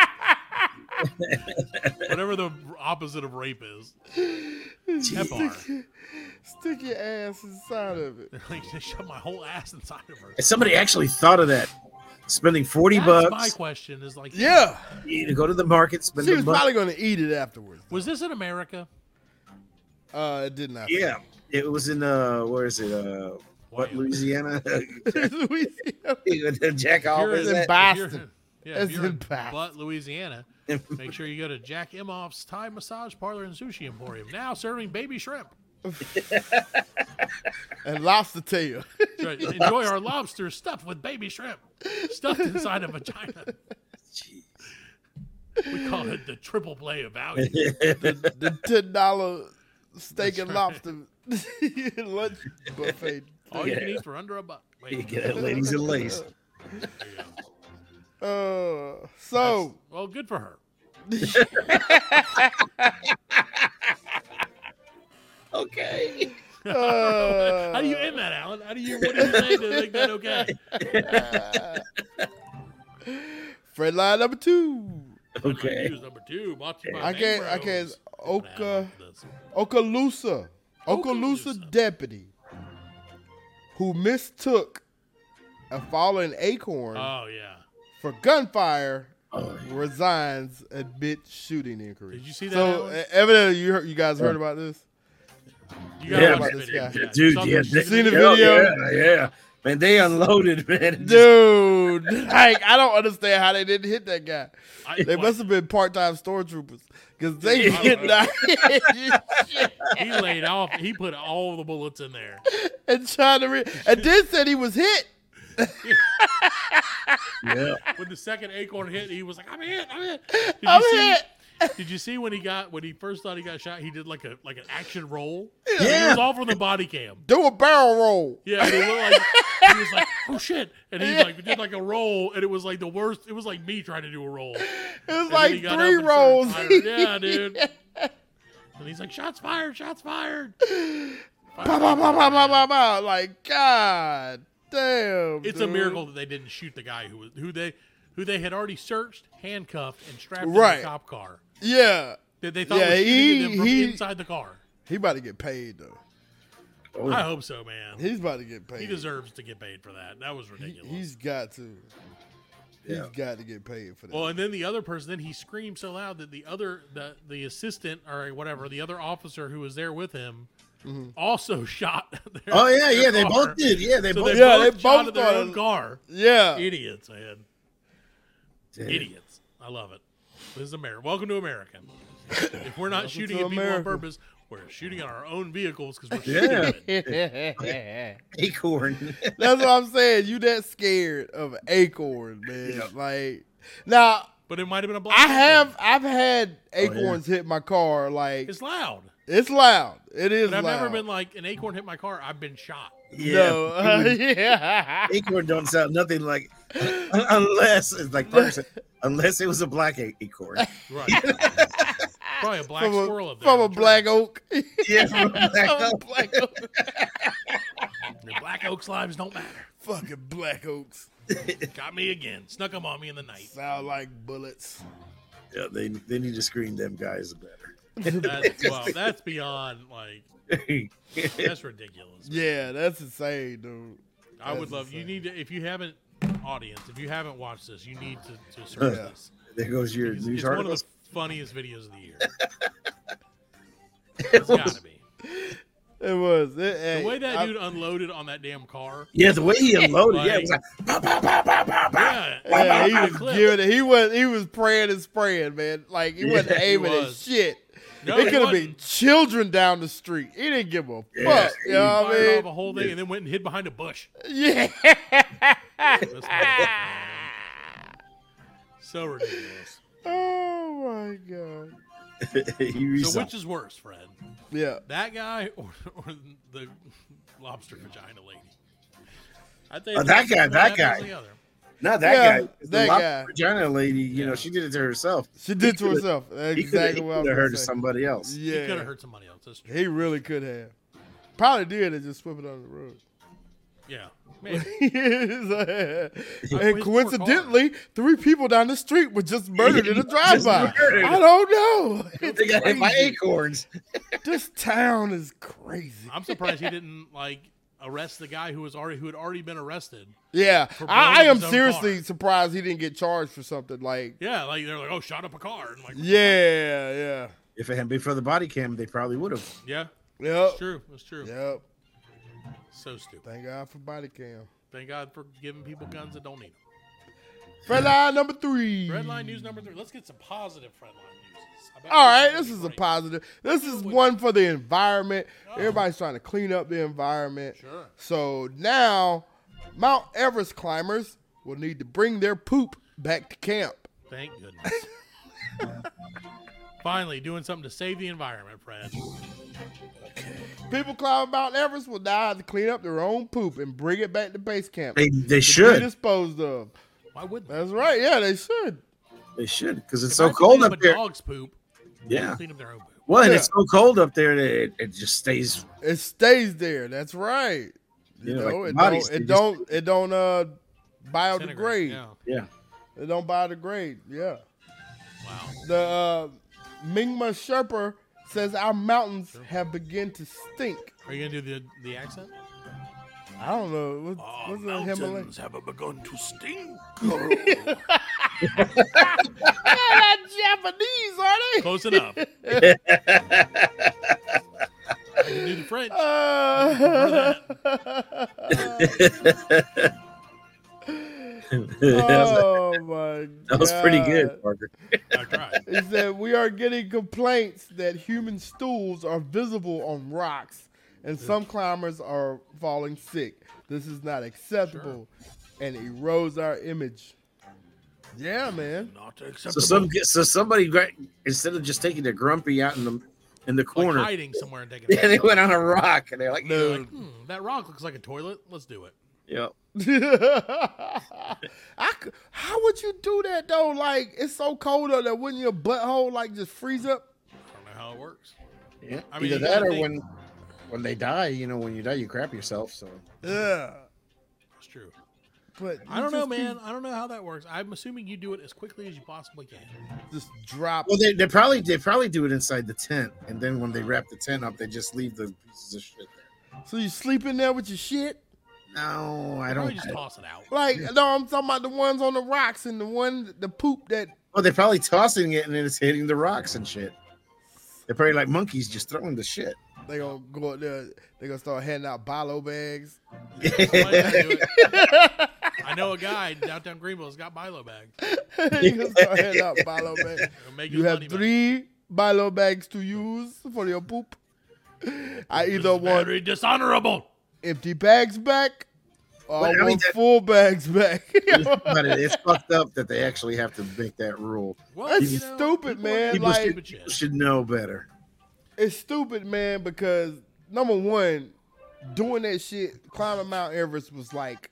Whatever the opposite of rape is. FR. Stick your ass inside of it. Like, they shove my whole ass inside of her. And somebody actually thought of that. Spending $40 That's my bucks question. Is like, Yeah, to go to the market, spend she the was money. probably going to eat it afterwards. was this in America? It did not. Yeah, it was in where is it? What, Louisiana? Louisiana. Jack You're Oliver's in at? Boston. Yeah, It's if you're in in Boston. Butt, Louisiana, make sure you go to Jack Imhoff's Thai Massage Parlor and Sushi Emporium. Now serving baby shrimp. And lobster tail. That's right. Enjoy our lobster stuffed with baby shrimp, stuffed inside a vagina. We call it the triple play of value. The $10 steak and lobster lunch buffet. All you can eat for under $1. Wait, You get it, ladies and lace. there you go. So Well, good for her. Okay. How do you end that, Alan? What do you say to make that okay? friend line number 2. Okay. News number 2, brought to you by I can't. Bros. Okaloosa Okaloosa. deputy who mistook a fallen acorn Oh yeah. for gunfire Oh, resigns amid shooting inquiry. Did you see that, So Alan? evidently, you guys heard about this. You gotta Yeah, watch man. the video. This guy. dude, Something- yeah, seen the yeah, video? Yeah. Man, they unloaded, man. Dude, like I don't understand how they didn't hit that guy. They what? must have been part-time stormtroopers because they Yeah. did not hit shit. He laid off. He put all the bullets in there. And trying to and then said he was hit. Yeah. When the second acorn hit, he was like, "I'm hit. I'm hit." I'm see? hit. Did you see when he first thought he got shot? He did like an action roll. Yeah. It was all from the body cam. Do a barrel roll. Yeah, and it looked like he was like, "Oh shit!" And he like did like a roll, and it was like the worst. It was like me trying to do a roll. It was And then like he got 3 up and started rolls. firing. Yeah, dude. And he's like, "Shots fired! Shots fired!" Pow, pow, pow, pow, pow, pow, pow. Like, God damn. It's a dude. miracle that they didn't shoot the guy who they had already searched, handcuffed, and strapped in Right. the cop car. Yeah. They thought Yeah, was shooting them from he- inside the car. He about to get paid, though. I hope so, man. He's about to get paid. He deserves to get paid for that. That was ridiculous. He's got to. He's Yeah. got to get paid for that. Well, and then the other person, then he screamed so loud that the assistant or whatever, the other officer who was there with him, also shot. Oh yeah, their they car. both did. Yeah, they So both. they both shot at their own car. Yeah. Idiots, man. Damn. Idiots. I love it. This is America. Welcome to America. If we're not shooting to at people on America. purpose, we're shooting at our own vehicles because we're Yeah. stupid. Acorn. That's what I'm saying. You that scared of Acorn, man. Yeah. Like, now, But it might have been a black. I've had acorns hit my car. Like, It's loud. it's loud. It is But I've loud. never been like an acorn hit my car. I've been shot. No. Yeah. Acorn don't sound nothing like unless it's like Parker said, unless it was a black acorn. Right. Probably a black From squirrel a, up there. from a black oak. Yeah, from a black From a oak. black oak. The black oak lives don't matter. Fucking black oaks. Got me again. Snuck them on me in the night. Sound like bullets. Yeah, they need to screen them guys better. That's beyond like that's ridiculous. Yeah, that's insane, dude. I would That's love you insane. need to if you haven't watched this, you need to search Yeah. this. There goes your It's, news it's one of articles. the funniest videos of the year. It's gotta be. It was. The way that dude unloaded on that damn car. Yeah, the way he unloaded, yeah, it was Like- like pow, pow, pow, pow, pow, pow. Yeah, he was clip. giving it. He was praying and spraying, man. Like he wasn't Yeah, he aiming at was. shit. No, it he could have been wasn't. children down the street. He didn't give a Yeah, fuck. You know what Fired I off a whole thing and then went and hid behind a bush. mean? Yeah. That's ridiculous. So ridiculous. Oh my god. He So resigned. which is worse, Fred? Yeah. That guy or the lobster vagina lady? I think Oh, that guy, one that happens guy. to the other. Not that Yeah, guy. The that lobster guy. vagina lady, you know, she did it to herself. She did to could've- herself. That's He could exactly what I was have gonna hurt say. somebody else. He could Yeah. have hurt somebody else. That's true. He really could have. Probably did and just swept it under the rug. Yeah. Maybe. And his coincidentally, 3 people down the street were just murdered in a Just drive-by. murdered. I don't know. They got hit by crazy. acorns. This town is crazy. I'm surprised he didn't like arrest the guy who had already been arrested. Yeah, For I blowing am his own seriously car. surprised he didn't get charged for something. Like, Yeah, like they're like, oh, shot up a car. And like, yeah. If it hadn't been for the body cam, they probably would have. yeah, Yep. it's true. It's true. Yep. So stupid. Thank God for body cam. Thank God for giving people guns that don't need them. Fredline number 3. Fredline news number 3. Let's get some positive Fredline news. I bet All right, this this is a funny. positive. This is one for the environment. Everybody's trying to clean up the environment. Sure. So now, Mount Everest climbers will need to bring their poop back to camp. Thank goodness. Finally, doing something to save the environment, Fred. People climbing Mount Everest will now have to clean up their own poop and bring it back to base camp. They to be should. disposed of. Why wouldn't they? That's right. Yeah, they should. They should because it's If I so have to cold clean up there. A dog's poop. they Yeah. can clean up their own poop. Well, and Yeah. it's so cold up there that it just stays. It stays there. That's right. You Yeah, know, like it bodies, don't. It they just- don't. It don't. Disintegrate. Biodegrade. Yeah. Yeah. It don't biodegrade. Yeah. Wow. The Mingma Sherpa says our mountains have begun to stink. Are you gonna do the accent? I don't know. What's the Himalayan? have begun to stink. They're not Japanese, are they? Close enough. I can do the French. Oh my god. That was pretty good, Parker. I tried. He said we are getting complaints that human stools are visible on rocks and some climbers are falling sick. This is not acceptable and erodes our image. Yeah, man. Not So acceptable. somebody instead of just taking their grumpy out in the like corner, hiding somewhere and taking. yeah, they went on a rock and they're like, Dude. That rock looks like a toilet. Let's do it. yeah. How would you do that though? Like it's so cold up there, wouldn't your butthole like just freeze up? I don't know how it works. Yeah. I mean, Either you that gotta or think- when they die, you know, when you die, you crap yourself. So Yeah, It's true. but I don't know, man. I don't know how that works. I'm assuming you do it as quickly as you possibly can. Just drop. well, they probably do it inside the tent, and then when they wrap the tent up, they just leave the pieces of shit there. So you sleep in there with your shit? No, I Probably don't. just toss it out. Like, no, I'm talking about the ones on the rocks and the poop that. Oh, they're probably tossing it and then it's hitting the rocks and shit. They're probably like monkeys just throwing the shit. They gonna go out there. They gonna start handing out Bilo bags. Somebody gotta do it. I know a guy in downtown Greenville's got Bilo bags. They gonna start handing out Bilo bags. It'll make You his have money back. 3 Bilo bags to use for your poop. I either want Very dishonorable. empty bags back or Well, I I mean, want that- full bags back. But it's fucked up that they actually have to make that rule. Well, That's you know, stupid, people man. do People Like- stupid People shit. should know better. It's stupid, man, because number one, doing that shit, climbing Mount Everest was like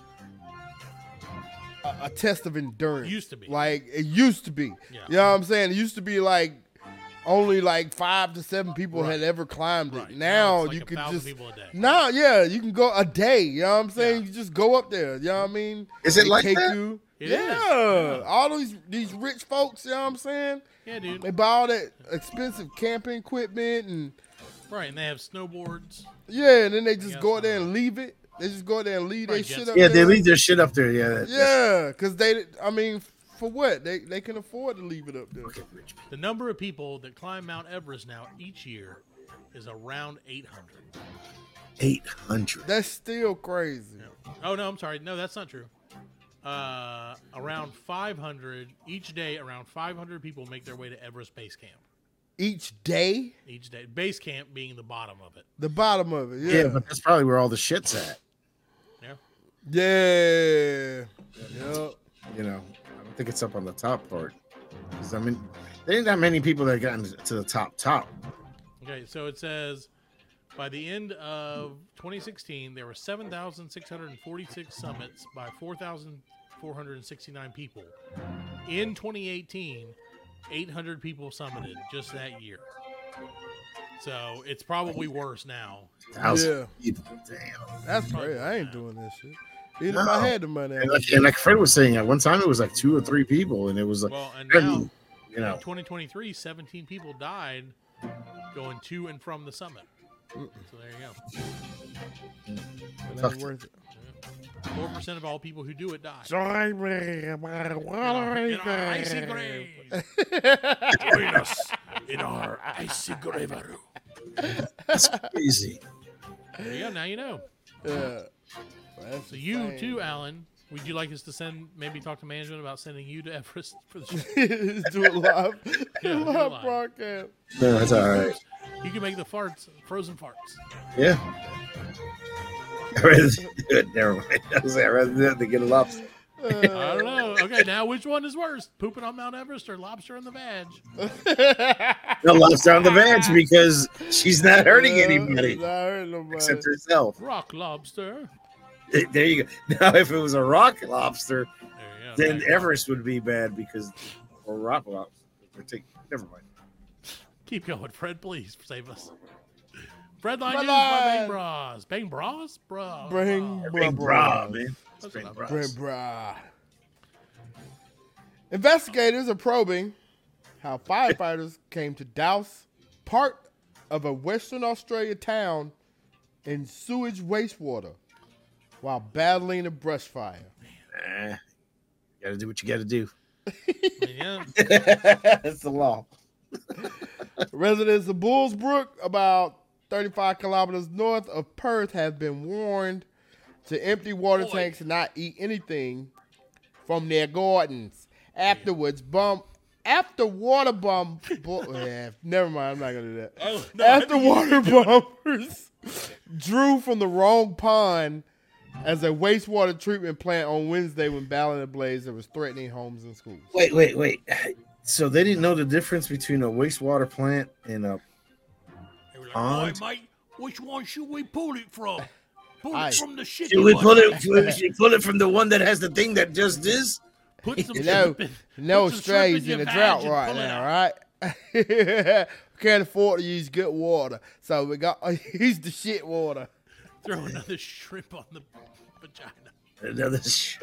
a test of endurance. Used to be. Like, it used to be. Yeah. You know what I'm saying? It used to be like only like 5 to 7 people Right. had ever climbed it. Right. Now it's like you could 1,000 just people a day. now, yeah, you can go a day. You know what I'm saying? Yeah. You just go up there. You know what I mean? Is it They like take that? you. It yeah. is. Yeah. All these rich folks. You know what I'm saying? Yeah, dude. They buy all that expensive camping equipment and. Right, and they have snowboards. Yeah, and then they just Yeah, go out so- there and leave it. They just go out there and leave their Right, shit jet up Yeah, there. they leave their shit up there. Yeah. Yeah, because I mean, for what? They can afford to leave it up there. The number of people that climb Mount Everest now each year is around 800. 800. That's still crazy. Oh, no, I'm sorry. No, that's not true. Around 500 each day. Around 500 people make their way to Everest Base Camp Each day, each day. Base Camp being the bottom of it. the bottom of it. Yeah, Yeah. but that's probably where all the shit's at. Yeah. Yeah. Yep. You know, I don't think it's up on the top part. 'Cause, I mean, there ain't that many people that gotten to the top. Okay, so it says by the end of 2016, there were 7,646 summits by 4,469 people. In 2018, 800 people summited just that year. So it's probably worse now. 1,000 people. Damn. That's crazy. I ain't doing this shit. Even if I had the money. I And wouldn't like Fred was saying, at one time it was like 2 or 3 people, and it was like, Well, and I now mean, you know, in 2023, 17 people died going to and from the summit. So there you go. do it. It ain't worth it. 4% of all people who do it die. Join me in my water In our icy grave. Join us in our icy grave. that's crazy. There you go. Now you know. Yeah. That's So you insane. too, Alan. Would you like us to maybe talk to management about sending you to Everest for the show? do it live. Yeah, do it live live. broadcast. No, that's all right. You can make the farts, frozen farts. Yeah. I'd rather do it. Never mind. I was like, I'd rather do it than get a lobster. I don't know. Okay, now which one is worse? Pooping on Mount Everest or lobster in the vag? No lobster on the veg because she's not hurting anybody Not hurting nobody. except herself. Rock lobster. There you go. Now, if it was a rock lobster, There you go. then There you go. Everest would be bad because, or rock lobster. Never mind. Keep going, Fred. Please save us. Fred Line Fred News by Bang Line. Bras. Bang Bras? Bro. Bring Bring bra, man. That's Bring what bra. Bring bra. Investigators are probing how firefighters came to douse part of a Western Australia town in sewage wastewater while battling a brush fire. You gotta do what you gotta do. Yeah. That's the law. Residents of Bullsbrook, about 35 kilometers north of Perth, have been warned to empty water tanks and not eat anything from their gardens. After water bomb. Yeah, never mind, I'm not gonna do that. Oh, no, After water bombers drew from the wrong pond as a wastewater treatment plant on Wednesday when battling a blaze that was threatening homes and schools. Wait. So they didn't know the difference between a wastewater plant and a They were like, Pond? "Oi, mate, which one should we pull it from? Pull Aye. it from the shit. Should we pull it from the one that has the thing that just is? Put some You know, shrimp in- no put some shrimp strays in your the drought vag and right pull it now, out. right? We can't afford to use good water, so we got use the shit water. Throw another shrimp on the vagina. Another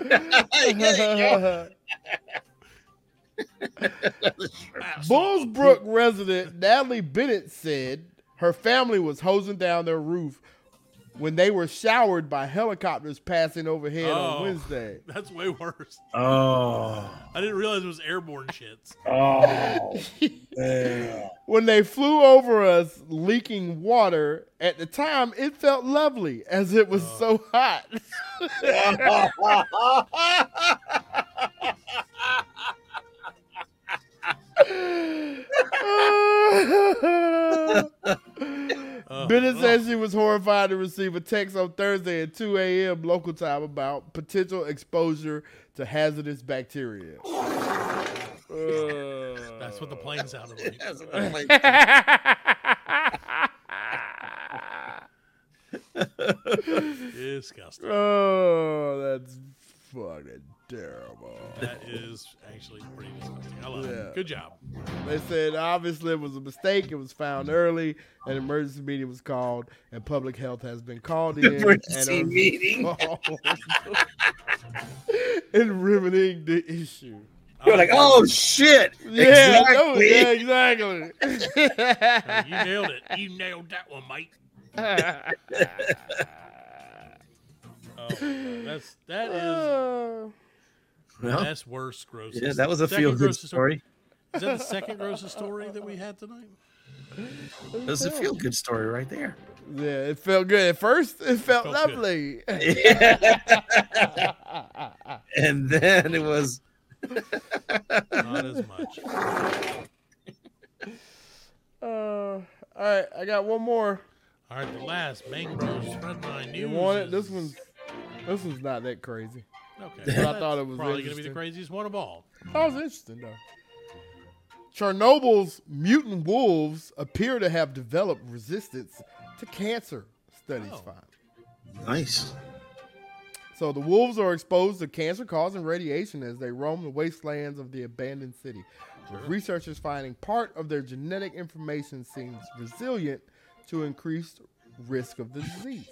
Bullsbrook resident Natalie Bennett said her family was hosing down their roof when they were showered by helicopters passing overhead on Wednesday. That's way worse. Oh. I didn't realize it was airborne shits. Oh. Yeah. When they flew over us leaking water, at the time it felt lovely as it was so hot. Bennett said she was horrified to receive a text on Thursday at 2 a.m. local time about potential exposure to hazardous bacteria. That's what the plane sounded like. Disgusting. Oh, that's fucking terrible. That is actually pretty disgusting. I love it. Good job. They said obviously it was a mistake. It was found early. An emergency meeting was called, and public health has been called in. Emergency meeting. And remedying the issue. You're like, oh shit! Yeah, exactly. Exactly. You nailed it. You nailed that one, mate. That's worst, grossest. Yeah, that was a Second feel-good grossest story. Is that the second grossest story that we had tonight? That was a feel-good story right there. Yeah, it felt good. At first, it felt lovely. And then it was not as much. All right, I got one more. All right, the last Mangroves Spread My News. You want it? This one's not that crazy. Okay, But I thought it was probably going to be the interesting. craziest one of all. That was interesting, though. Chernobyl's mutant wolves appear to have developed resistance to cancer, studies find. nice. So the wolves are exposed to cancer-causing radiation as they roam the wastelands of the abandoned city. With researchers finding part of their genetic information seems resilient to increased risk of the disease.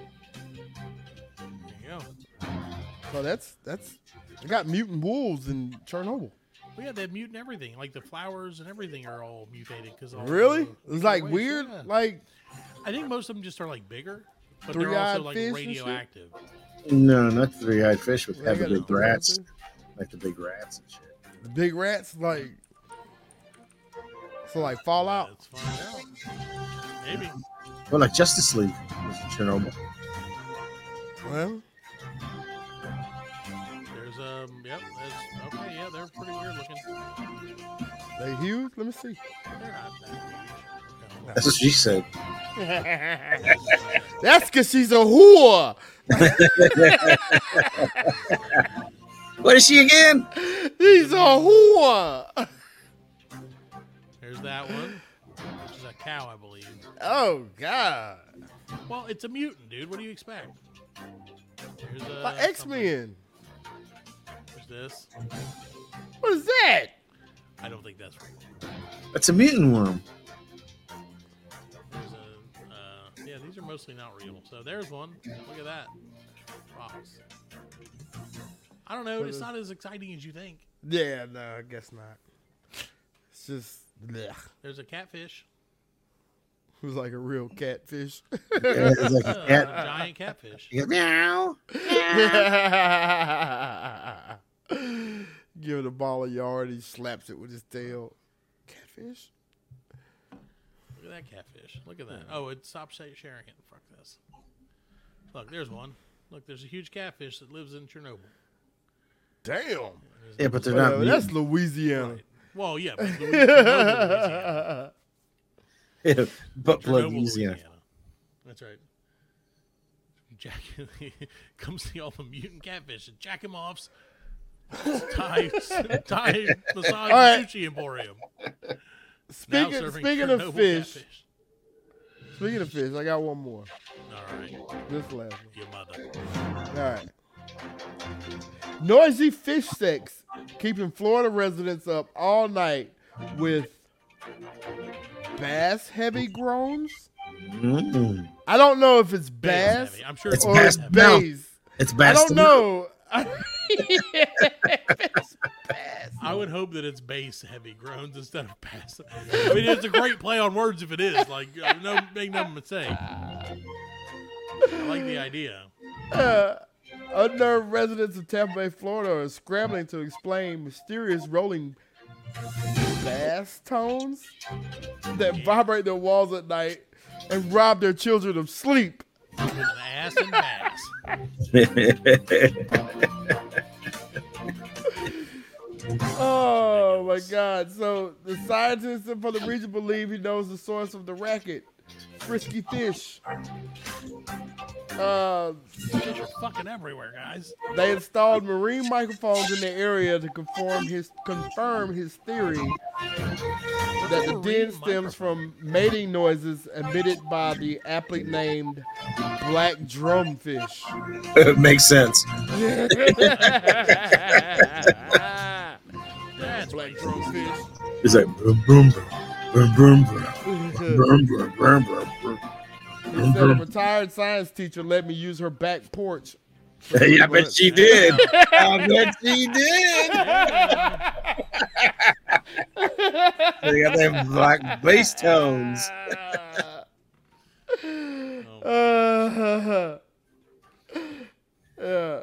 There you go. So that's they got mutant wolves in Chernobyl. Well, yeah, they have mutant everything. Like the flowers and everything are all mutated because Really? It's like weird. Yeah. Like I think most of them just are like bigger, but they're Three-eyed also like fish and shit? radioactive. No, not the three-eyed fish, but They have the got big the rats, three-eyed like the big rats and shit. the big rats, like so, like Fallout. Let's find out. Maybe. Well, like Justice League was in Chernobyl. Well, There's yep. That's, okay, yeah, they're pretty weird looking. they huge. Let me see. They're not that huge. That's what she said. That's because she's a whore. What is she again? She's a whore. There's that one, which is a cow, I believe. Oh God. Well, it's a mutant, dude. What do you expect? Here's Like X-Men. There's this. What is that? I don't think that's real. That's a mutant worm. There's a, yeah, these are mostly not real. So there's one. Look at that. Rocks. I don't know. It's not as exciting as you think. Yeah, no, I guess not. It's just blech. There's a catfish. It was like a real catfish. Yeah, it's like a cat. Giant catfish. You go, meow. Give it a ball of yard, he slaps it with his tail. Catfish? Look at that catfish. Look at that. Oh, it stopped sharing it. Fuck this. Look, there's one. Look, there's a huge catfish that lives in Chernobyl. Damn. Yeah, but they're Whatever, not. that's Mutant. Louisiana. Right. Well, yeah, but Louisiana. Yeah, butt plug Chernobyl, Louisiana. That's right. Jack come see all the mutant catfish and jack him offs. Thai massage right. sushi emporium. Speaking of fish, Catfish. speaking of fish, I got one more. All right, This last one. your mother. All right. Noisy fish sex keeping Florida residents up all night with bass heavy groans. Mm. I don't know if it's bass Heavy. I'm sure It's or bass. it's No. bass. It's I bass. don't know. I would hope that it's bass heavy groans instead of bass. I mean, it's a great play on words if it is. Like, no, make no mistake. I like the idea. Unnerved residents of Tampa Bay, Florida are scrambling to explain mysterious rolling bass tones that vibrate their walls at night and rob their children of sleep. With an ass and bass. Oh my God. So the scientists from the region believe he knows the source of the racket. Frisky fish. Fish are fucking everywhere, guys. They installed marine microphones in the area to confirm his theory that the den stems from mating noises emitted by the aptly named black drumfish. It makes sense. That's Black black drumfish. It's like boom, boom, boom, boom, boom, boom, boom, boom, boom. He said a retired science teacher let me use her back porch. Hey, I bet she did. I bet she did. They got them black bass tones. Yeah.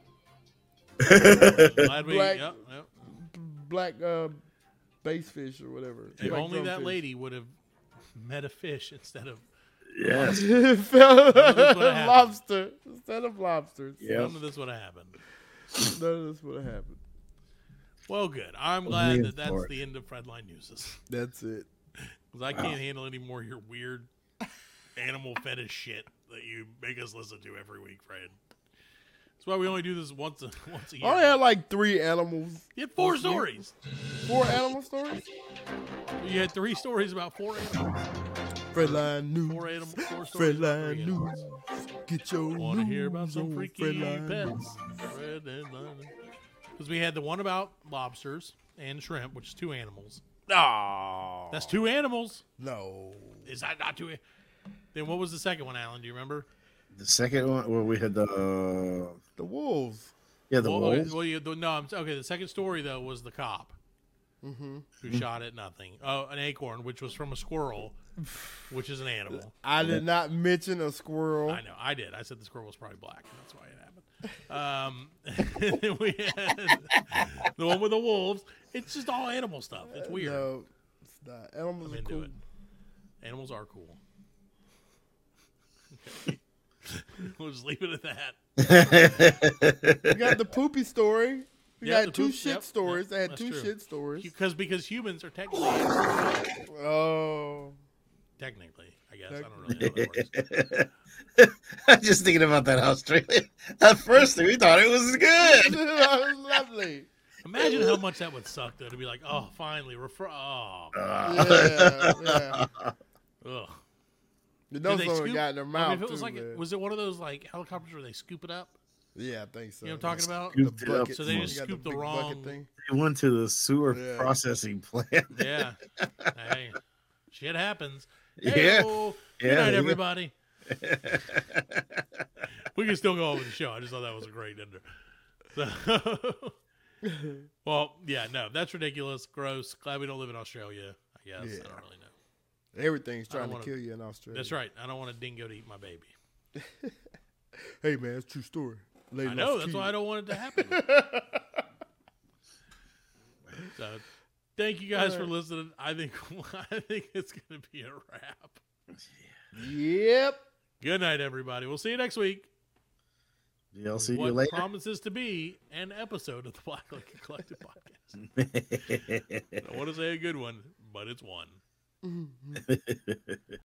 Glad we, Black- yep. Black bass fish or whatever. If Black only that drumfish. lady would have met a fish instead of Yes. Lobster instead of lobsters. Yep. none of this would have happened. None of this would have happened. Well, good. I'm glad that that's Reinforced. the end of Fredline Newses. That's it. Because I can't handle any more of your weird animal fetish shit that you make us listen to every week, Fred. That's why we only do this once a year. I only had like 3 animals. You had 4 stories. 4 animal stories? You had 3 stories about 4 animals. Fredline News. 4 stories about Fredline 3 News. animals. Get your Want to hear about news some on freaky Fredline pets? Because we had the one about lobsters and shrimp, which is 2 animals. No. That's 2 animals. No. Is that not 2? Then what was the second one, Alan? Do you remember? The second one, well, we had the wolves. yeah, the well, wolves. Okay, the second story though was the cop who shot at nothing. Oh, an acorn, which was from a squirrel, which is an animal. I did not mention a squirrel. I know, I did. I said the squirrel was probably black. That's why it happened. And then we had the one with the wolves. It's just all animal stuff. It's weird. No, it's not. Animals I'm are into cool. it. Animals are cool. Okay. We'll just leave it at that. We got the poopy story. We Yeah, got the 2 poop- shit yep, stories. yep, They had that's 2 true. shit stories. Because humans are technically Oh. technically, I guess. I don't really know how that works. I'm just thinking about that Australia. At first, we thought it was good. That was lovely. Imagine how much that would suck, though, to be like, oh, finally, Yeah. ugh. You know Did they someone scoop- got in their I mouth mean, if it was too, like, man. was it one of those like helicopters where they scoop it up? Yeah, I think so. You know what I'm talking about? The Scooped it up. bucket. So they You just got scooped the big wrong- bucket thing. They went to the sewer Yeah. processing plant. Yeah. Hey, shit happens. Yeah. Hey-o. Good Yeah, night, yeah. everybody. We can still go on with the show. I just thought that was a great ender. So, well, yeah, no, that's ridiculous. Gross. Glad we don't live in Australia, I guess. Yeah. I don't really know. Everything's I don't trying to wanna- kill you in Australia. That's right. I don't want a dingo to eat my baby. Hey, man, it's a true story. Lady I know. lost That's a why I kid. don't want it to happen. So, thank you guys for listening. I think it's going to be a wrap. Yep. Good night, everybody. We'll see you next week. I'll see you What later. promises to be an episode of the Black Lincoln Collective podcast. I don't want to say a good one, but it's one.